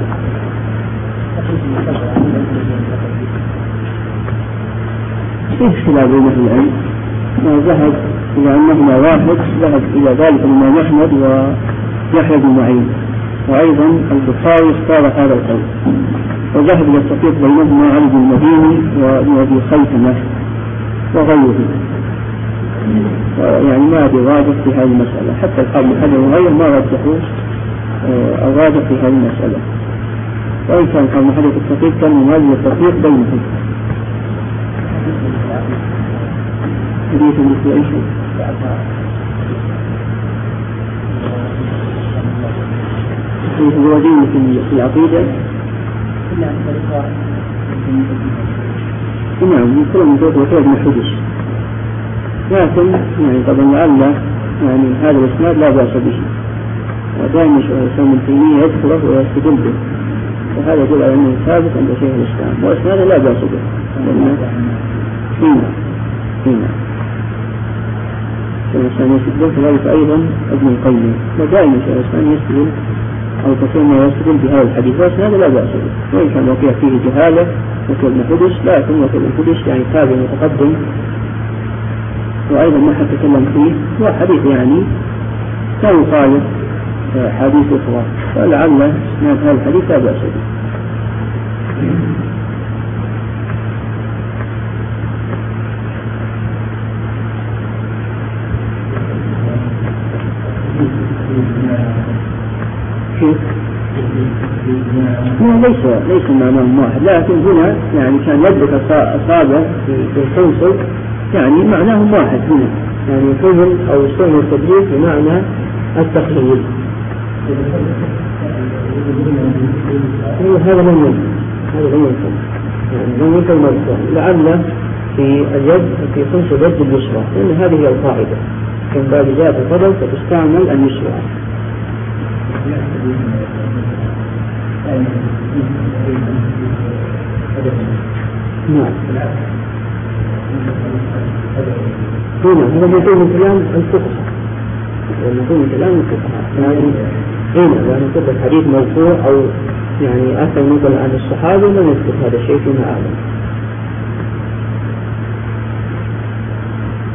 في اختلاف بين أهل العلم ذهب إلى أنهما واحد، ذهب إلى ذلك الإمام أحمد ويحيى بن معين، وأيضا البخاري اختار هذا القول، وذهب إلى التفريق بينهما علي بن المديني وابن أبي خيثمة وغيره. يعني ما أبي راجح في هذه المسألة، حتى القاضي بن حجر وغيره ما رجحوا الراجح في هذه المسألة، وإن كان القاضي بن حجر في التفريق كان مماثل التفريق بينهم. حديث مثل أي شيء حديث الوجين في العقيدة نعم كل من ذلك وكاد من حدث، لكن يعني طبعا لعل يعني هذا الإسناد لا بأس به، ودائما الإسلام ابن تيمية يذكره ويستدل به، وهذا يدل على أنه ثابت عند شيخ الإسلام، وإسناده لا بأس به. هنا هنا الإنسان يستدل كذلك أيضا ابن القيم، ودائما الإنسان يستدل أو كثير ما يستدل بهذا الحديث، وإسناده لا بأس به، وإن كان وقع فيه جهالة مثل ابن حدث، لكن مثل ابن حدث يعني تابع متقدم، وأيضا ما حد تكلم فيه وحديث يعني كان يخالف حديث أخرى، فلعل إسناد هذا الحديث لا بأس به. لا ليس ليس معناه واحد، لكن هنا يعني كان يدك أصابع في الخنصر يعني معناه واحد هنا، يعني فهم أو استعمل التدليس بمعنى التخليل. هذا من يمكن هذا من يمكن يعني من يمكن مرفوع، لعل في اليد في خنصر اليد اليسرى، لأن هذه هي القاعدة من باب زيادة الفضل فتستعمل اليسرى. نعم هنا هذا موضوع من كلام الفقهاء، موضوع من كلام الفقهاء يعني هنا يعني كل الحديث مرفوع أو يعني أثر نقل عن الصحابة لم يذكر هذا الشيء فيما أعلم.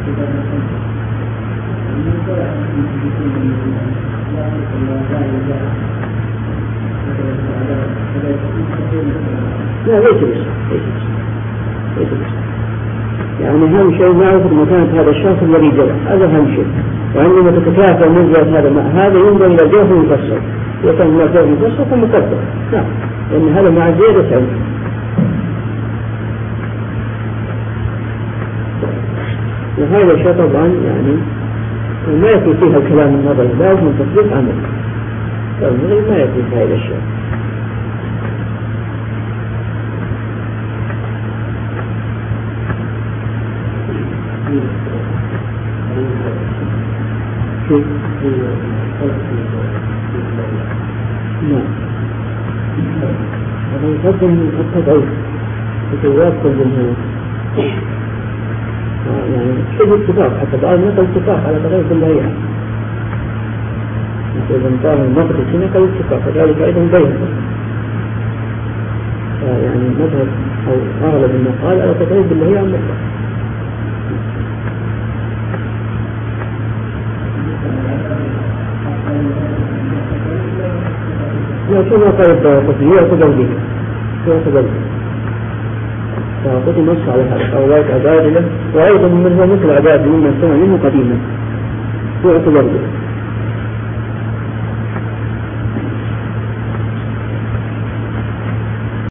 لا ليس بس ليس بس يعني أهم شيء معرفة مكانة هذا الشخص الذي جرى، هذا أهم شيء. وعندما تتكافى منزلة هذا مع هذا ينظر إلى الجوف المفصل، إذا كان هناك جوف مفصل فمقدر، نعم، لأن هذا مع زيادة علم. وهذا الشيء طبعا يعني ما يكون فيها الكلام النظري، لازم تطبيق عمل، النظري ما يكون فيها هذا الشيء. نعم، هذا يقدم التضعيف بتوافق الجمهور، يعني شبه اتفاق، حتى بعض نقل اتفاق على تغير كل هيئة، إذا انتهى المقدس نقل اتفاق، فذلك أيضا بين يعني مذهب أو أغلب المقال على تغير بالهيئة المطلق. لا شو ما قال التطبيق يعتبر به يعتبر به فأعطيت نص على هذا أولاد عبادلة، وأيضا من هو مثل عبادلة ممن سمع منه قديما يعتبر به.